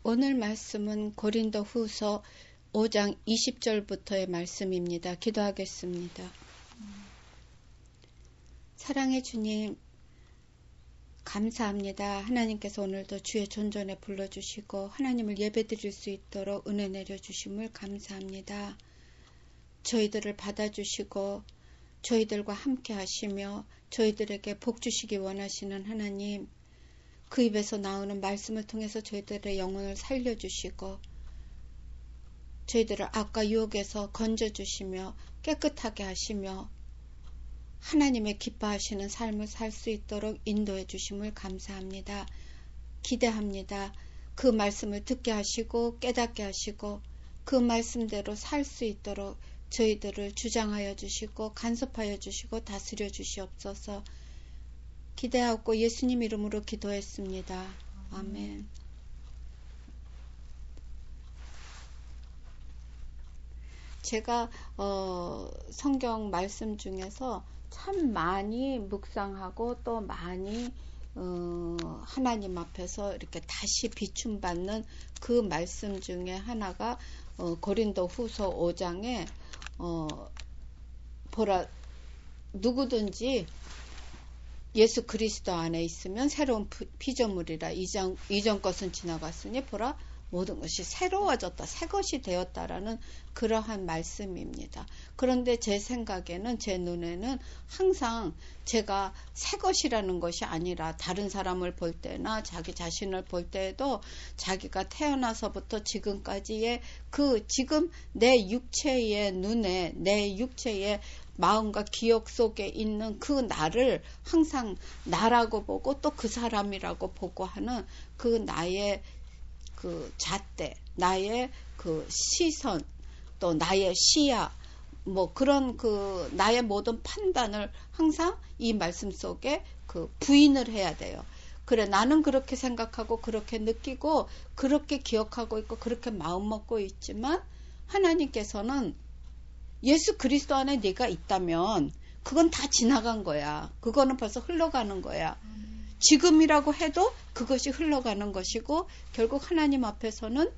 오늘 말씀은 고린도 후서 5장 20절부터의 말씀입니다. 기도하겠습니다. 사랑의 주님, 감사합니다. 하나님께서 오늘도 주의 존전에 불러주시고 하나님을 예배드릴 수 있도록 은혜 내려주심을 감사합니다. 저희들을 받아주시고 저희들과 함께 하시며 저희들에게 복 주시기 원하시는 하나님, 그 입에서 나오는 말씀을 통해서 저희들의 영혼을 살려주시고 저희들을 악과 유혹에서 건져주시며 깨끗하게 하시며 하나님의 기뻐하시는 삶을 살 수 있도록 인도해 주심을 감사합니다. 기대합니다. 그 말씀을 듣게 하시고 깨닫게 하시고 그 말씀대로 살 수 있도록 저희들을 주장하여 주시고 간섭하여 주시고 다스려 주시옵소서. 기대하고 예수님 이름으로 기도했습니다. 아멘. 제가 성경 말씀 중에서 참 많이 묵상하고 또 많이 하나님 앞에서 이렇게 다시 비춤받는 그 말씀 중에 하나가 고린도 후서 5장에 누구든지 예수 그리스도 안에 있으면 새로운 피조물이라 이전 것은 지나갔으니 보라 모든 것이 새로워졌다, 새 것이 되었다라는 그러한 말씀입니다. 그런데 제 생각에는, 제 눈에는 항상 제가 새 것이라는 것이 아니라 다른 사람을 볼 때나 자기 자신을 볼 때에도 자기가 태어나서부터 지금까지의 지금 내 육체의 눈에, 내 육체의 마음과 기억 속에 있는 그 나를 항상 나라고 보고 또 그 사람이라고 보고 하는 그 나의 그 잣대, 나의 그 시선, 또 나의 시야, 그런 나의 모든 판단을 항상 이 말씀 속에 부인을 해야 돼요. 그래, 나는 그렇게 생각하고 그렇게 느끼고 그렇게 기억하고 있고 그렇게 마음 먹고 있지만 하나님께서는 예수 그리스도 안에 네가 있다면 그건 다 지나간 거야. 그거는 벌써 흘러가는 거야. 지금이라고 해도 그것이 흘러가는 것이고 결국 하나님 앞에서는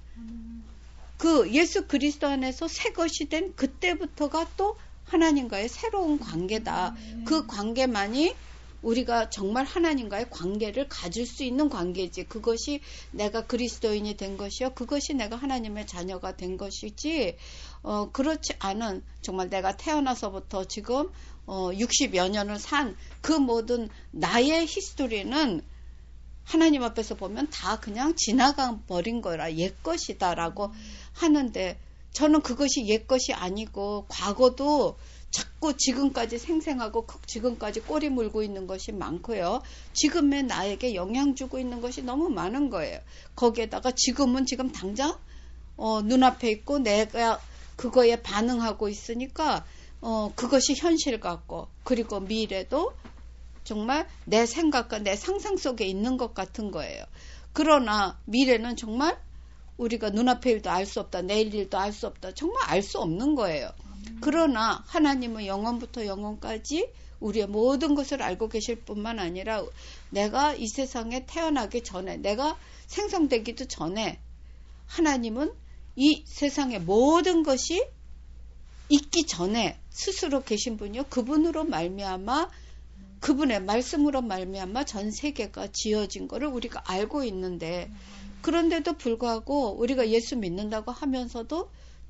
그 예수 그리스도 안에서 새 것이 된 그때부터가 또 하나님과의 새로운 관계다. 그 관계만이 우리가 정말 하나님과의 관계를 가질 수 있는 관계지. 그것이 내가 그리스도인이 된 것이요, 그것이 내가 하나님의 자녀가 된 것이지, 그렇지 않은, 정말 내가 태어나서부터 지금 60여 년을 산 그 모든 나의 히스토리는 하나님 앞에서 보면 다 그냥 지나가 버린 거라, 옛것이다라고 하는데, 저는 그것이 옛것이 아니고 과거도 자꾸 지금까지 생생하고 지금까지 꼬리 물고 있는 것이 많고요. 지금의 나에게 영향 주고 있는 것이 너무 많은 거예요. 거기에다가 지금은 지금 당장 눈앞에 있고 내가 그거에 반응하고 있으니까 그것이 현실 같고, 그리고 미래도 정말 내 생각과 내 상상 속에 있는 것 같은 거예요. 그러나 미래는 정말 우리가 눈앞의 일도 알 수 없다, 내일 일도 알 수 없다, 정말 알 수 없는 거예요. 그러나 하나님은 영원부터 영원까지 우리의 모든 것을 알고 계실 뿐만 아니라 내가 이 세상에 태어나기 전에, 내가 생성되기도 전에 하나님은 이 세상의 모든 것이 있기 전에 스스로 계신 분이요, 그분으로 말미암아, 그분의 말씀으로 말미암아 전 세계가 지어진 거를 우리가 알고 있는데, 그런데도 불구하고 우리가 예수 믿는다고 하면서도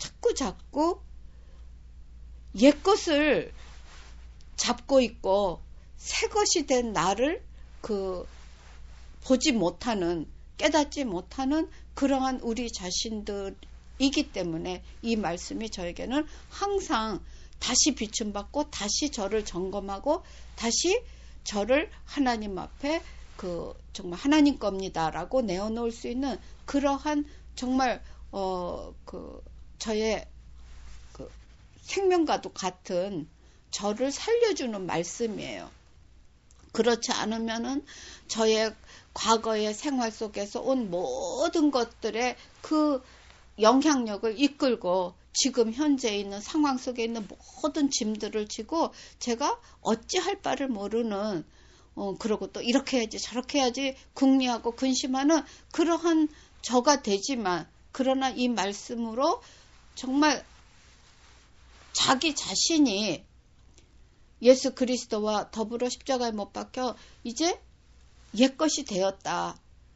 자꾸 옛것을 잡고 있고 새 것이 된 나를 보지 못하는, 깨닫지 못하는 그러한 우리 자신들이기 때문에 이 말씀이 저에게는 항상 다시 비춤받고 다시 저를 점검하고 다시 저를 하나님 앞에 정말 하나님 겁니다라고 내어놓을 수 있는 그러한 정말 저의 생명과도 같은 저를 살려주는 말씀이에요. 그렇지 않으면은 저의 과거의 생활 속에서 온 모든 것들의 그 영향력을 이끌고 지금 현재 있는 상황 속에 있는 모든 짐들을 지고 제가 어찌할 바를 모르는 그러고 또 이렇게 해야지 저렇게 해야지 궁리하고 근심하는 그러한 저가 되지만 그러나 이 말씀으로 정말 자기 자신이 예수 그리스도와 더불어 십자가에 못 박혀 이제 옛것이 되었다.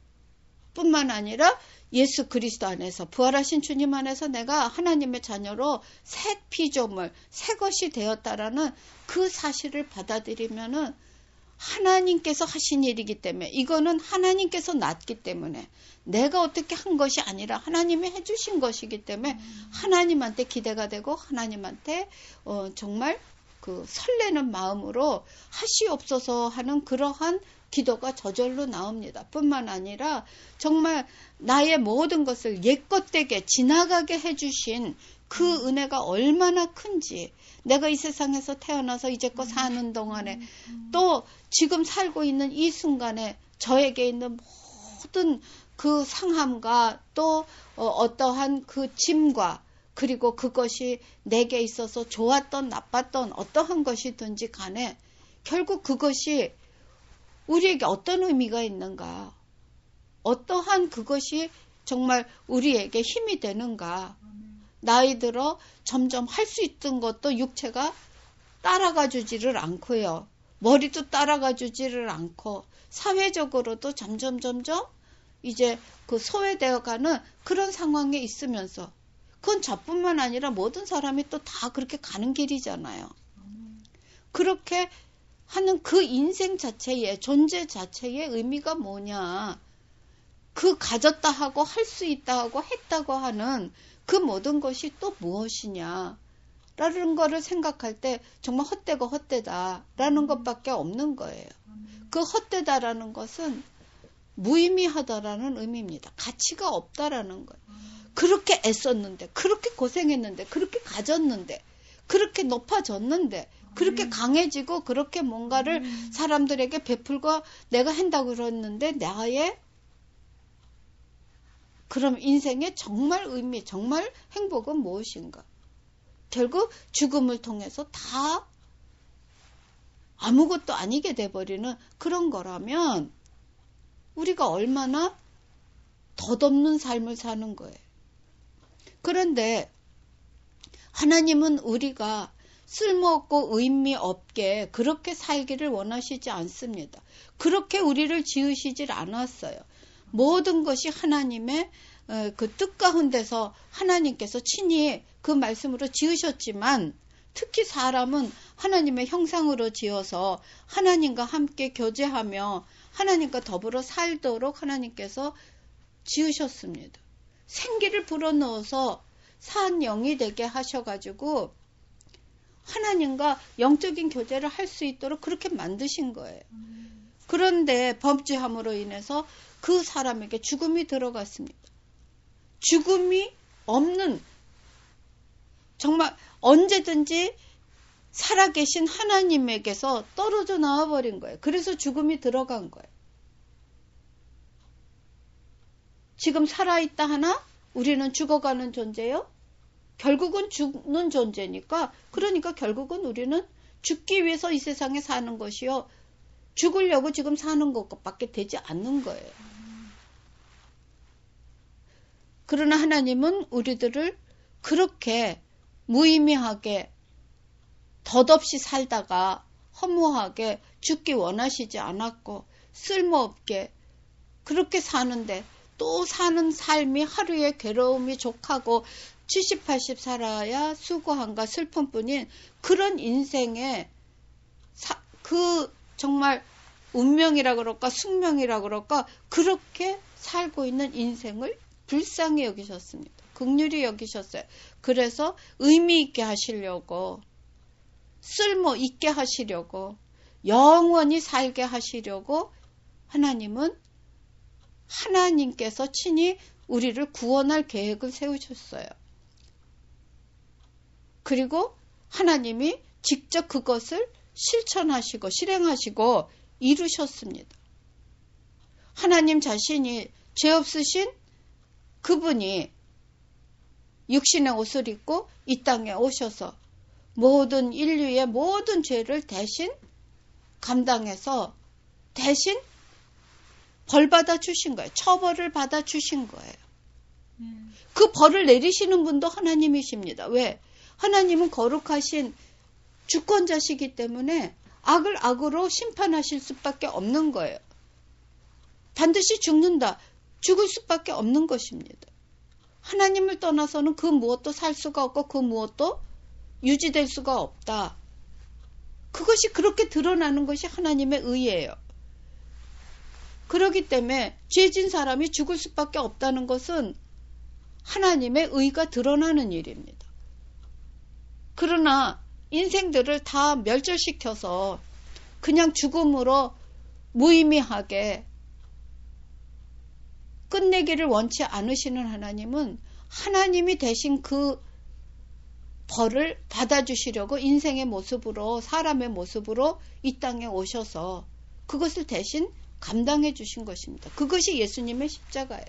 뿐만 아니라 예수 그리스도 안에서 부활하신 주님 안에서 내가 하나님의 자녀로 새 피조물, 새 것이 되었다라는 그 사실을 받아들이면은 하나님께서 하신 일이기 때문에 이거는 하나님께서 낳았기 때문에 내가 어떻게 한 것이 아니라 하나님이 해주신 것이기 때문에 하나님한테 기대가 되고 하나님한테 정말 그 설레는 마음으로 하시옵소서 하는 그러한 기도가 저절로 나옵니다. 뿐만 아니라 정말 나의 모든 것을 옛것되게 지나가게 해주신 그 은혜가 얼마나 큰지 내가 이 세상에서 태어나서 이제껏 사는 동안에 또 지금 살고 있는 이 순간에 저에게 있는 모든 그 상함과 또 어떠한 그 짐과 그리고 그것이 내게 있어서 좋았던 나빴던 어떠한 것이든지 간에 결국 그것이 우리에게 어떤 의미가 있는가, 어떠한 그것이 정말 우리에게 힘이 되는가. 나이 들어 점점 할 수 있던 것도 육체가 따라가 주지를 않고요. 머리도 따라가 주지를 않고 사회적으로도 점점 이제 그 소외되어 가는 그런 상황에 있으면서 그건 저뿐만 아니라 모든 사람이 또 다 그렇게 가는 길이잖아요. 그렇게 하는 그 인생 자체의 존재 자체의 의미가 뭐냐. 그 가졌다 하고 할 수 있다 하고 했다고 하는 그 모든 것이 또 무엇이냐 라는 거를 생각할 때 정말 헛되고 헛되다라는 것밖에 없는 거예요. 그 헛되다라는 것은 무의미하다라는 의미입니다. 가치가 없다라는 거예요. 그렇게 애썼는데, 그렇게 고생했는데, 그렇게 가졌는데, 그렇게 높아졌는데, 그렇게 강해지고 그렇게 뭔가를 사람들에게 베풀고 내가 한다고 그랬는데 나의 그럼 인생의 정말 의미, 정말 행복은 무엇인가? 결국 죽음을 통해서 다 아무것도 아니게 돼버리는 그런 거라면 우리가 얼마나 덧없는 삶을 사는 거예요. 그런데 하나님은 우리가 쓸모없고 의미 없게 그렇게 살기를 원하시지 않습니다. 그렇게 우리를 지으시질 않았어요. 모든 것이 하나님의 그 뜻 가운데서 하나님께서 친히 그 말씀으로 지으셨지만 특히 사람은 하나님의 형상으로 지어서 하나님과 함께 교제하며 하나님과 더불어 살도록 하나님께서 지으셨습니다. 생기를 불어넣어서 산 영이 되게 하셔가지고 하나님과 영적인 교제를 할 수 있도록 그렇게 만드신 거예요. 그런데 범죄함으로 인해서 그 사람에게 죽음이 들어갔습니다. 죽음이 없는 정말 언제든지 살아계신 하나님에게서 떨어져 나와버린 거예요. 그래서 죽음이 들어간 거예요. 지금 살아있다 하나 우리는 죽어가는 존재요. 결국은 죽는 존재니까 그러니까 결국은 우리는 죽기 위해서 이 세상에 사는 것이요. 죽으려고 지금 사는 것밖에 되지 않는 거예요. 그러나 하나님은 우리들을 그렇게 무의미하게 덧없이 살다가 허무하게 죽기 원하시지 않았고 쓸모없게 그렇게 사는데 또 사는 삶이 하루의 괴로움이 족하고 70, 80 살아야 수고함과 슬픔뿐인 그런 인생에 그 정말 운명이라 그럴까 숙명이라 그럴까 그렇게 살고 있는 인생을 불쌍히 여기셨습니다. 긍휼히 여기셨어요. 그래서 의미 있게 하시려고 쓸모 있게 하시려고 영원히 살게 하시려고 하나님은 하나님께서 친히 우리를 구원할 계획을 세우셨어요. 그리고 하나님이 직접 그것을 실천하시고 실행하시고 이루셨습니다. 하나님 자신이 죄 없으신 그분이 육신의 옷을 입고 이 땅에 오셔서 모든 인류의 모든 죄를 대신 감당해서 대신 벌 받아 주신 거예요. 처벌을 받아 주신 거예요. 그 벌을 내리시는 분도 하나님이십니다. 왜? 하나님은 거룩하신 주권자시기 때문에 악을 악으로 심판하실 수밖에 없는 거예요. 반드시 죽는다. 죽을 수밖에 없는 것입니다. 하나님을 떠나서는 그 무엇도 살 수가 없고 그 무엇도 유지될 수가 없다. 그것이 그렇게 드러나는 것이 하나님의 의예요. 그렇기 때문에 죄진 사람이 죽을 수밖에 없다는 것은 하나님의 의가 드러나는 일입니다. 그러나 인생들을 다 멸절시켜서 그냥 죽음으로 무의미하게 끝내기를 원치 않으시는 하나님은 하나님이 대신 그 벌을 받아주시려고 인생의 모습으로 사람의 모습으로 이 땅에 오셔서 그것을 대신 감당해 주신 것입니다. 그것이 예수님의 십자가예요.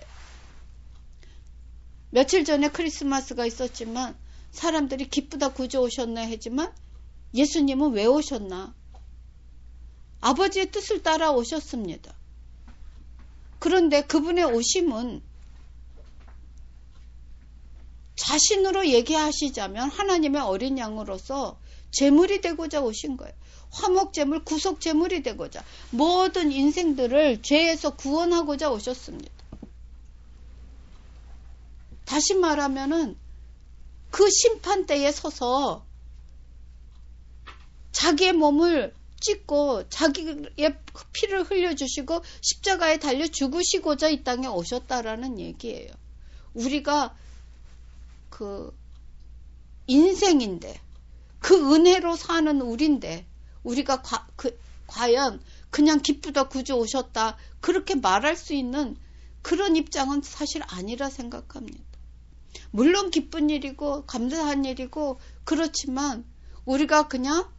며칠 전에 크리스마스가 있었지만 사람들이 기쁘다 구주 오셨나 하지만 예수님은 왜 오셨나? 아버지의 뜻을 따라 오셨습니다. 그런데 그분의 오심은 자신으로 얘기하시자면 하나님의 어린 양으로서 제물이 되고자 오신 거예요. 화목제물, 구속제물이 되고자 모든 인생들을 죄에서 구원하고자 오셨습니다. 다시 말하면은 그 심판대에 서서 자기의 몸을 찢고 자기의 피를 흘려주시고 십자가에 달려 죽으시고자 이 땅에 오셨다라는 얘기예요. 우리가 그 인생인데 그 은혜로 사는 우리인데 우리가 과연 그냥 기쁘다 구주 오셨다 그렇게 말할 수 있는 그런 입장은 사실 아니라 생각합니다. 물론 기쁜 일이고 감사한 일이고 그렇지만 우리가 그냥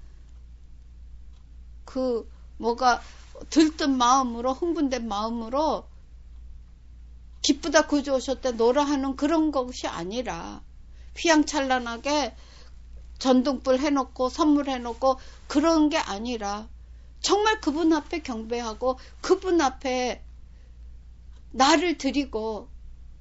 그 뭐가 들뜬 마음으로 흥분된 마음으로 기쁘다 구주 오셨다 노라 하는 그런 것이 아니라 휘황찬란하게 전등불 해놓고 선물해놓고 그런 게 아니라 정말 그분 앞에 경배하고 그분 앞에 나를 드리고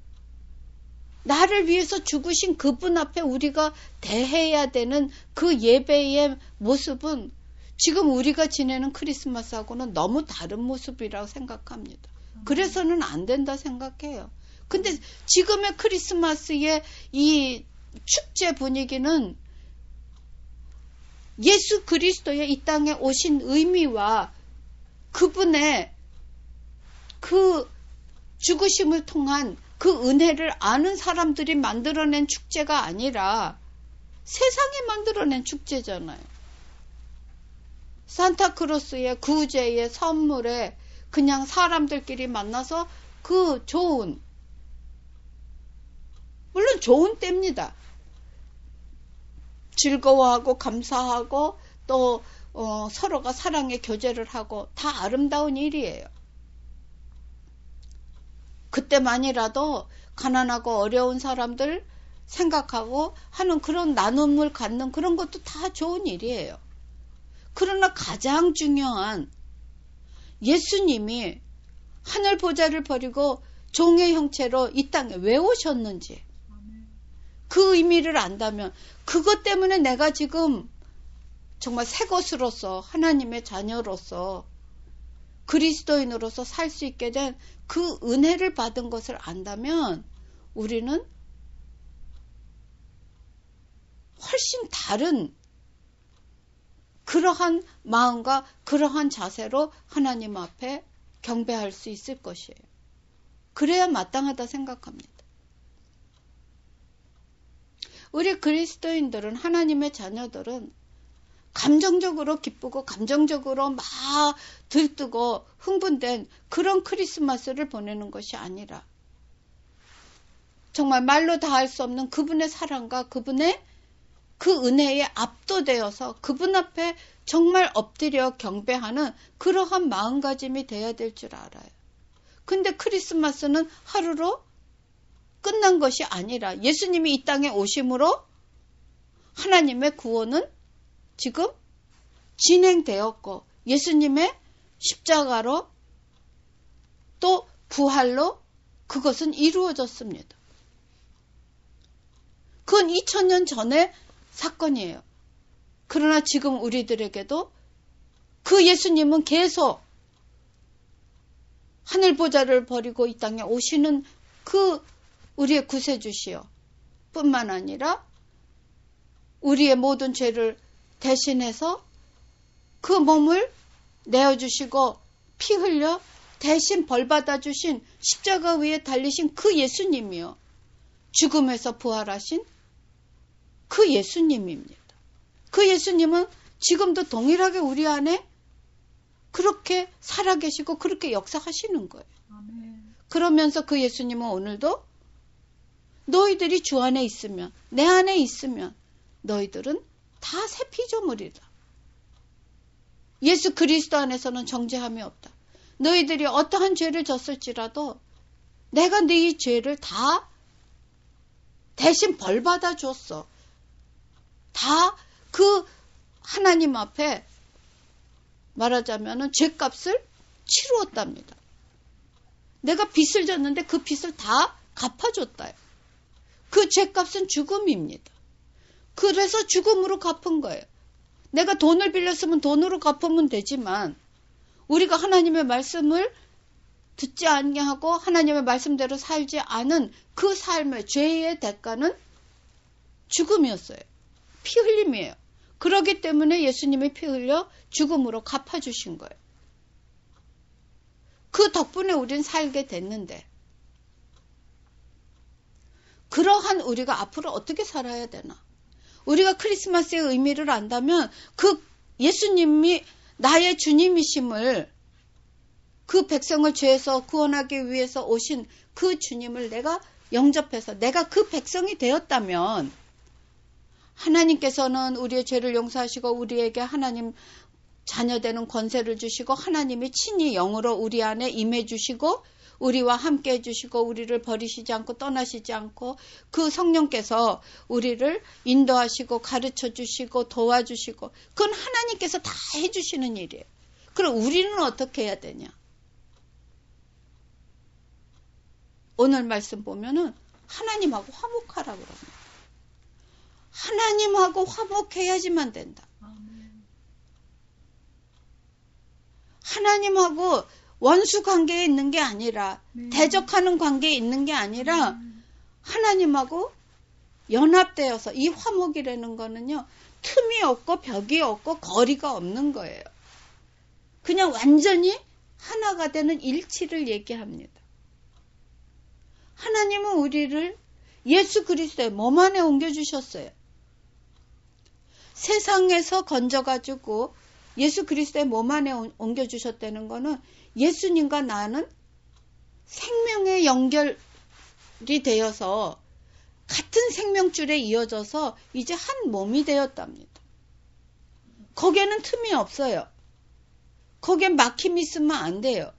나를 위해서 죽으신 그분 앞에 우리가 대해야 되는 그 예배의 모습은 지금 우리가 지내는 크리스마스하고는 너무 다른 모습이라고 생각합니다. 그래서는 안 된다 생각해요. 근데 지금의 크리스마스의 이 축제 분위기는 예수 그리스도의 이 땅에 오신 의미와 그분의 그 죽으심을 통한 그 은혜를 아는 사람들이 만들어낸 축제가 아니라 세상이 만들어낸 축제잖아요. 산타크로스의 구제의 선물에 그냥 사람들끼리 만나서 그 좋은 물론 좋은 때입니다. 즐거워하고 감사하고 또 서로가 사랑의 교제를 하고 다 아름다운 일이에요. 그때만이라도 가난하고 어려운 사람들 생각하고 하는 그런 나눔을 갖는 그런 것도 다 좋은 일이에요. 그러나 가장 중요한 예수님이 하늘 보좌를 버리고 종의 형체로 이 땅에 왜 오셨는지 그 의미를 안다면 그것 때문에 내가 지금 정말 새 것으로서 하나님의 자녀로서 그리스도인으로서 살 수 있게 된 그 은혜를 받은 것을 안다면 우리는 훨씬 다른 그러한 마음과 그러한 자세로 하나님 앞에 경배할 수 있을 것이에요. 그래야 마땅하다 생각합니다. 우리 그리스도인들은 하나님의 자녀들은 감정적으로 기쁘고 감정적으로 막 들뜨고 흥분된 그런 크리스마스를 보내는 것이 아니라 정말 말로 다 할 수 없는 그분의 사랑과 그분의 그 은혜에 압도되어서 그분 앞에 정말 엎드려 경배하는 그러한 마음가짐이 돼야 될 줄 알아요. 근데 크리스마스는 하루로 끝난 것이 아니라 예수님이 이 땅에 오심으로 하나님의 구원은 지금 진행되었고 예수님의 십자가로 또 부활로 그것은 이루어졌습니다. 그건 2000년 전의 사건이에요. 그러나 지금 우리들에게도 그 예수님은 계속 하늘 보좌를 버리고 이 땅에 오시는 그 우리의 구세주시여 뿐만 아니라 우리의 모든 죄를 대신해서 그 몸을 내어주시고 피 흘려 대신 벌받아 주신 십자가 위에 달리신 그 예수님이요. 죽음에서 부활하신 그 예수님입니다. 그 예수님은 지금도 동일하게 우리 안에 그렇게 살아계시고 그렇게 역사하시는 거예요. 아멘. 그러면서 그 예수님은 오늘도 너희들이 주 안에 있으면, 내 안에 있으면 너희들은 다 새 피조물이다. 예수 그리스도 안에서는 정죄함이 없다. 너희들이 어떠한 죄를 졌을지라도 내가 네 죄를 다 대신 벌받아 줬어. 다 그 하나님 앞에 말하자면 죄값을 치루었답니다. 내가 빚을 졌는데 그 빚을 다 갚아줬다. 그 죄값은 죽음입니다. 그래서 죽음으로 갚은 거예요. 내가 돈을 빌렸으면 돈으로 갚으면 되지만 우리가 하나님의 말씀을 듣지 않게 하고 하나님의 말씀대로 살지 않은 그 삶의 죄의 대가는 죽음이었어요. 피 흘림이에요. 그렇기 때문에 예수님이 피 흘려 죽음으로 갚아주신 거예요. 그 덕분에 우린 살게 됐는데 그러한 우리가 앞으로 어떻게 살아야 되나? 우리가 크리스마스의 의미를 안다면 그 예수님이 나의 주님이심을 그 백성을 죄에서 구원하기 위해서 오신 그 주님을 내가 영접해서 내가 그 백성이 되었다면 하나님께서는 우리의 죄를 용서하시고 우리에게 하나님 자녀되는 권세를 주시고 하나님이 친히 영으로 우리 안에 임해 주시고 우리와 함께 해주시고 우리를 버리시지 않고 떠나시지 않고 그 성령께서 우리를 인도하시고 가르쳐 주시고 도와주시고 그건 하나님께서 다 해주시는 일이에요. 그럼 우리는 어떻게 해야 되냐? 오늘 말씀 보면은 하나님하고 화목하라고 그럽니다. 하나님하고 화목해야지만 된다. 하나님하고 원수 관계에 있는 게 아니라 대적하는 관계에 있는 게 아니라 하나님하고 연합되어서 이 화목이라는 거는요. 틈이 없고 벽이 없고 거리가 없는 거예요. 그냥 완전히 하나가 되는 일치를 얘기합니다. 하나님은 우리를 예수 그리스도의 몸 안에 옮겨주셨어요. 세상에서 건져가지고 예수 그리스도의 몸 안에 옮겨주셨다는 거는 예수님과 나는 생명의 연결이 되어서 같은 생명줄에 이어져서 이제 한 몸이 되었답니다. 거기에는 틈이 없어요. 거기에 막힘이 있으면 안 돼요.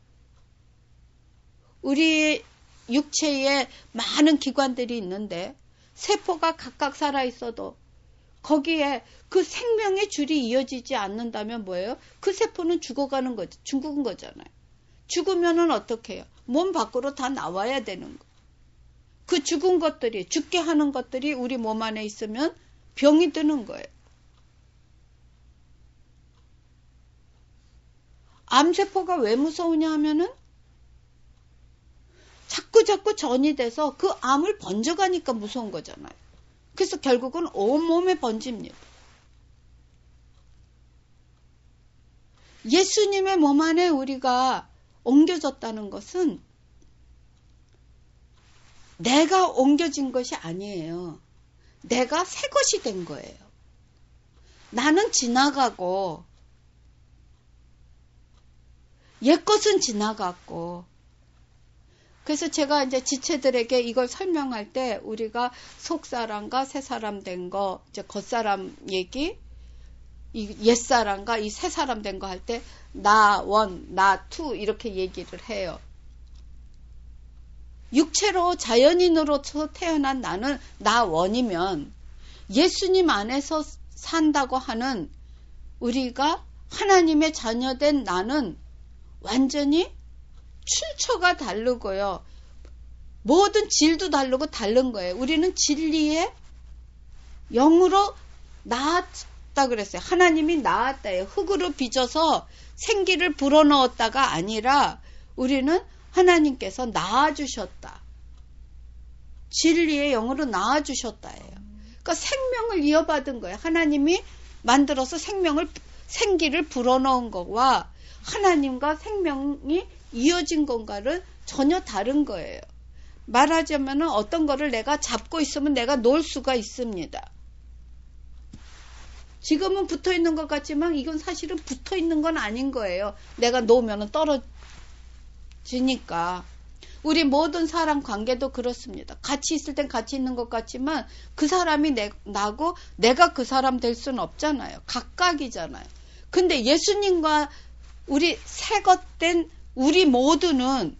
우리 육체에 많은 기관들이 있는데 세포가 각각 살아있어도 거기에 그 생명의 줄이 이어지지 않는다면 뭐예요? 그 세포는 죽은 거잖아요. 죽으면은 어떻게 해요? 몸 밖으로 다 나와야 되는 거. 그 죽은 것들이, 죽게 하는 것들이 우리 몸 안에 있으면 병이 드는 거예요. 암세포가 왜 무서우냐 하면은 자꾸 전이 돼서 그 암을 번져가니까 무서운 거잖아요. 그래서 결국은 온몸에 번집니다. 예수님의 몸 안에 우리가 옮겨졌다는 것은 내가 옮겨진 것이 아니에요. 내가 새 것이 된 거예요. 나는 지나가고 옛 것은 지나갔고 그래서 제가 이제 지체들에게 이걸 설명할 때 우리가 속사람과 새사람 된 거, 이제 겉사람 얘기, 이 옛사람과 이 새사람 된 거 할 때 나 원, 나 투 이렇게 얘기를 해요. 육체로 자연인으로서 태어난 나는 나 원이면 예수님 안에서 산다고 하는 우리가 하나님의 자녀된 나는 완전히 출처가 다르고요. 모든 질도 다르고 다른 거예요. 우리는 진리의 영으로 나았다 그랬어요. 하나님이 나았다예요. 흙으로 빚어서 생기를 불어넣었다가 아니라 우리는 하나님께서 낳아주셨다. 진리의 영으로 낳아주셨다예요. 그러니까 생명을 이어받은 거예요. 하나님이 만들어서 생기를 불어넣은 것과 하나님과 생명이 이어진 건가는 전혀 다른 거예요. 말하자면 어떤 거를 내가 잡고 있으면 내가 놓을 수가 있습니다. 지금은 붙어 있는 것 같지만 이건 사실은 붙어 있는 건 아닌 거예요. 내가 놓으면 떨어지니까. 우리 모든 사람 관계도 그렇습니다. 같이 있을 땐 같이 있는 것 같지만 그 사람이 나고 내가 그 사람 될 수는 없잖아요. 각각이잖아요. 근데 예수님과 우리 새것된 우리 모두는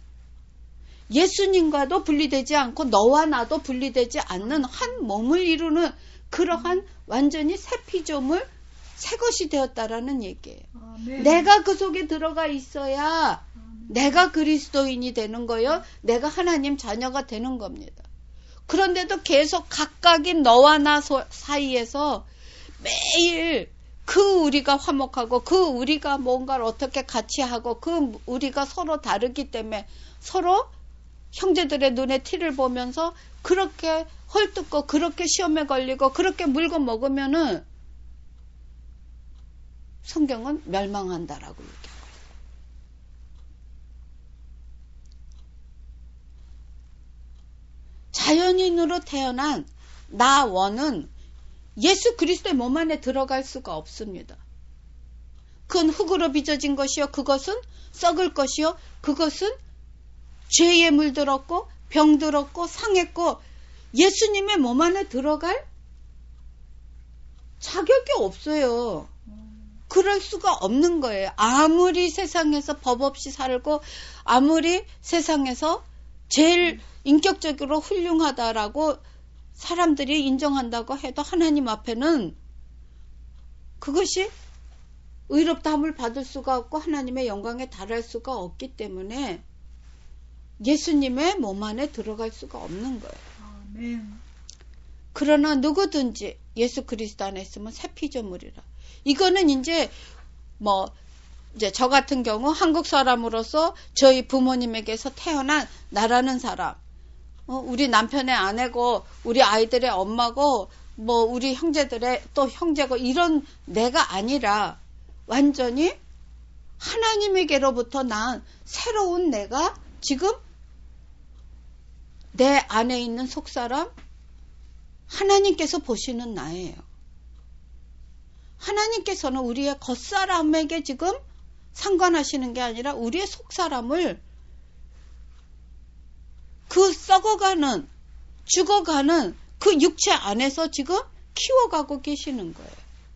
예수님과도 분리되지 않고 너와 나도 분리되지 않는 한 몸을 이루는 그러한 완전히 새 피조물, 새 것이 되었다라는 얘기예요. 네. 내가 그 속에 들어가 있어야 내가 그리스도인이 되는 거예요. 내가 하나님 자녀가 되는 겁니다. 그런데도 계속 각각인 너와 나 사이에서 매일 그 우리가 화목하고 그 우리가 뭔가를 어떻게 같이 하고 그 우리가 서로 다르기 때문에 서로 형제들의 눈에 티를 보면서 그렇게 헐뜯고 그렇게 시험에 걸리고 그렇게 물고 먹으면은 성경은 멸망한다라고 얘기해요. 자연인으로 태어난 나 원은 예수 그리스도의 몸 안에 들어갈 수가 없습니다. 그건 흙으로 빚어진 것이요. 그것은 썩을 것이요. 그것은 죄에 물들었고 병들었고 상했고 예수님의 몸 안에 들어갈 자격이 없어요. 그럴 수가 없는 거예요. 아무리 세상에서 법 없이 살고 아무리 세상에서 제일 인격적으로 훌륭하다라고 사람들이 인정한다고 해도 하나님 앞에는 그것이 의롭다함을 받을 수가 없고 하나님의 영광에 달할 수가 없기 때문에 예수님의 몸 안에 들어갈 수가 없는 거예요. 아멘. 그러나 누구든지 예수 그리스도 안에 있으면 새 피조물이라. 이거는 이제 저 같은 경우 한국 사람으로서 저희 부모님에게서 태어난 나라는 사람, 우리 남편의 아내고 우리 아이들의 엄마고 우리 형제들의 또 형제고 이런 내가 아니라 완전히 하나님에게로부터 난 새로운 내가 지금 내 안에 있는 속사람 하나님께서 보시는 나예요. 하나님께서는 우리의 겉사람에게 지금 상관하시는 게 아니라 우리의 속사람을 그 썩어가는 죽어가는 그 육체 안에서 지금 키워가고 계시는 거예요.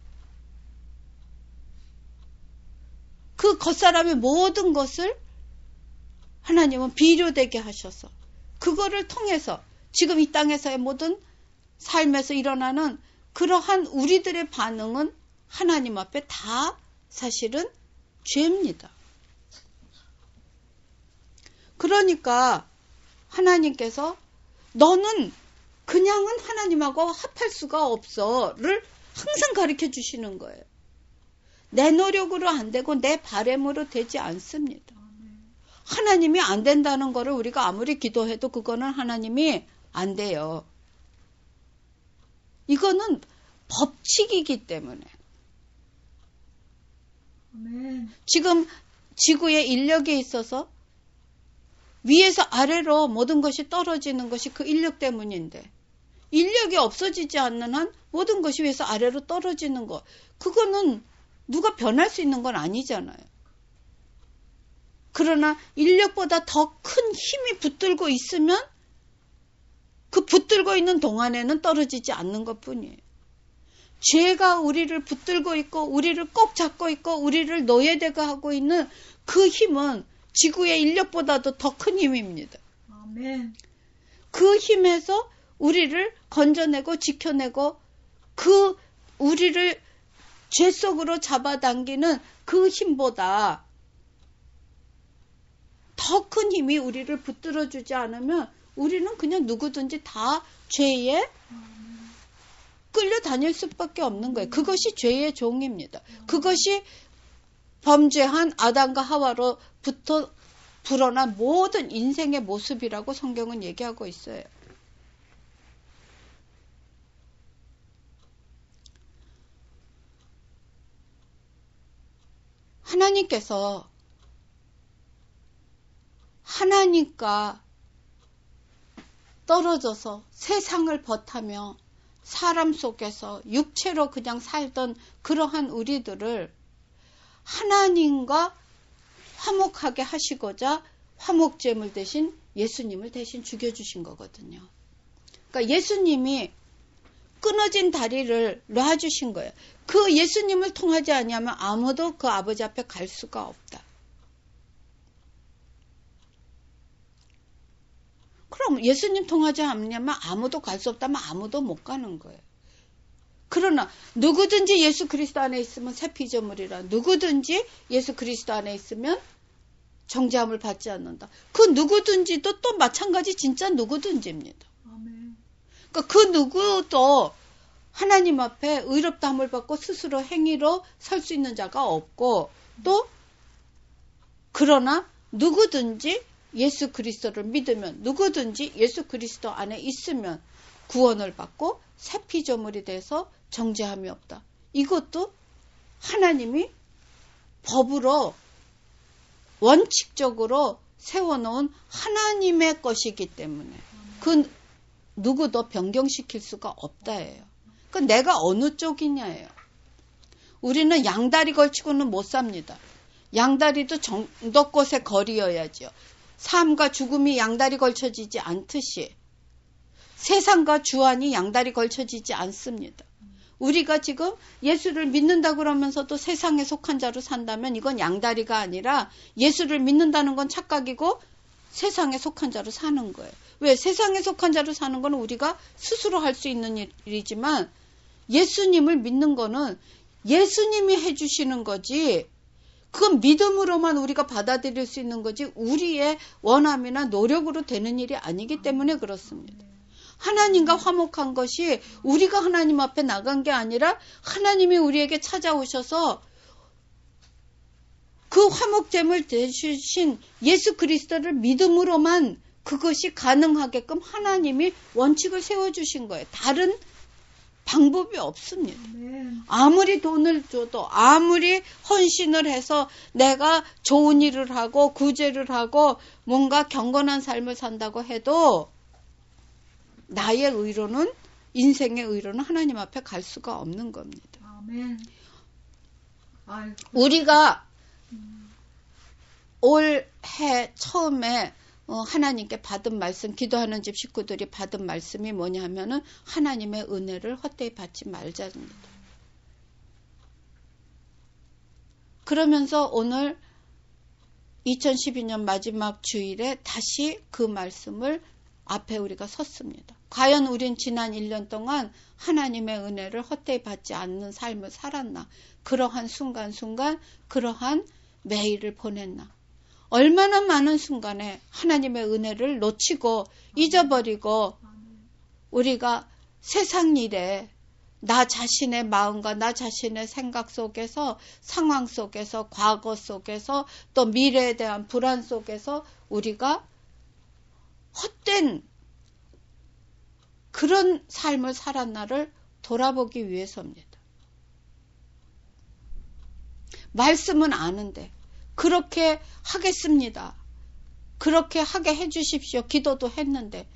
그 겉사람의 모든 것을 하나님은 비료되게 하셔서 그거를 통해서 지금 이 땅에서의 모든 삶에서 일어나는 그러한 우리들의 반응은 하나님 앞에 다 사실은 죄입니다. 그러니까 하나님께서 너는 그냥은 하나님하고 합할 수가 없어를 항상 가르쳐 주시는 거예요. 내 노력으로 안 되고 내 바램으로 되지 않습니다. 하나님이 안 된다는 거를 우리가 아무리 기도해도 그거는 하나님이 안 돼요. 이거는 법칙이기 때문에. 아멘. 지금 지구의 인력에 있어서 위에서 아래로 모든 것이 떨어지는 것이 그 인력 때문인데 인력이 없어지지 않는 한 모든 것이 위에서 아래로 떨어지는 것 그거는 누가 변할 수 있는 건 아니잖아요. 그러나 인력보다 더 큰 힘이 붙들고 있으면 그 붙들고 있는 동안에는 떨어지지 않는 것뿐이에요. 죄가 우리를 붙들고 있고 우리를 꼭 잡고 있고 우리를 노예되게 하고 있는 그 힘은 지구의 인력보다도 더 큰 힘입니다. 아멘. 그 힘에서 우리를 건져내고 지켜내고 그 우리를 죄 속으로 잡아당기는 그 힘보다 더 더 큰 힘이 우리를 붙들어주지 않으면 우리는 그냥 누구든지 다 죄에 끌려다닐 수밖에 없는 거예요. 그것이 죄의 종입니다. 그것이 범죄한 아담과 하와로부터 불어난 모든 인생의 모습이라고 성경은 얘기하고 있어요. 하나님께서 하나님과 떨어져서 세상을 벗하며 사람 속에서 육체로 그냥 살던 그러한 우리들을 하나님과 화목하게 하시고자 화목제물 대신 예수님을 대신 죽여주신 거거든요. 그러니까 예수님이 끊어진 다리를 놔주신 거예요. 그 예수님을 통하지 아니하면 아무도 그 아버지 앞에 갈 수가 없다. 그럼 예수님 통하지 않냐면 아무도 갈 수 없다면 아무도 못 가는 거예요. 그러나 누구든지 예수 그리스도 안에 있으면 새 피조물이라. 누구든지 예수 그리스도 안에 있으면 정죄함을 받지 않는다. 그 누구든지도 또 마찬가지 진짜 누구든지입니다. 아멘. 그러니까 그 누구도 하나님 앞에 의롭다함을 받고 스스로 행위로 설 수 있는 자가 없고 또 그러나 누구든지 예수 그리스도를 믿으면 누구든지 예수 그리스도 안에 있으면 구원을 받고 새 피조물이 돼서 정죄함이 없다. 이것도 하나님이 법으로 원칙적으로 세워놓은 하나님의 것이기 때문에 그 누구도 변경시킬 수가 없다예요. 그 내가 어느 쪽이냐예요. 우리는 양다리 걸치고는 못 삽니다. 양다리도 정도껏의 거리여야죠. 삶과 죽음이 양다리 걸쳐지지 않듯이 세상과 주안이 양다리 걸쳐지지 않습니다. 우리가 지금 예수를 믿는다 그러면서도 세상에 속한 자로 산다면 이건 양다리가 아니라 예수를 믿는다는 건 착각이고 세상에 속한 자로 사는 거예요. 왜? 세상에 속한 자로 사는 건 우리가 스스로 할 수 있는 일이지만 예수님을 믿는 거는 예수님이 해주시는 거지 그건 믿음으로만 우리가 받아들일 수 있는 거지 우리의 원함이나 노력으로 되는 일이 아니기 때문에 그렇습니다. 하나님과 화목한 것이 우리가 하나님 앞에 나간 게 아니라 하나님이 우리에게 찾아오셔서 그 화목됨을 대주신 예수 그리스도를 믿음으로만 그것이 가능하게끔 하나님이 원칙을 세워주신 거예요. 다른 방법이 없습니다. 아무리 돈을 줘도 아무리 헌신을 해서 내가 좋은 일을 하고 구제를 하고 뭔가 경건한 삶을 산다고 해도 나의 의로는 인생의 의로는 하나님 앞에 갈 수가 없는 겁니다. 아멘. 아이고. 우리가 올해 처음에 하나님께 받은 말씀, 기도하는 집 식구들이 받은 말씀이 뭐냐면은 하나님의 은혜를 헛되이 받지 말자입니다. 그러면서 오늘 2012년 마지막 주일에 다시 그 말씀을 앞에 우리가 섰습니다. 과연 우린 지난 1년 동안 하나님의 은혜를 헛되이 받지 않는 삶을 살았나? 그러한 순간순간 그러한 매일을 보냈나? 얼마나 많은 순간에 하나님의 은혜를 놓치고 잊어버리고 우리가 세상 일에 나 자신의 마음과 나 자신의 생각 속에서 상황 속에서 과거 속에서 또 미래에 대한 불안 속에서 우리가 헛된 그런 삶을 살았나를 돌아보기 위해서입니다. 말씀은 아는데 그렇게 하겠습니다. 그렇게 하게 해주십시오. 기도도 했는데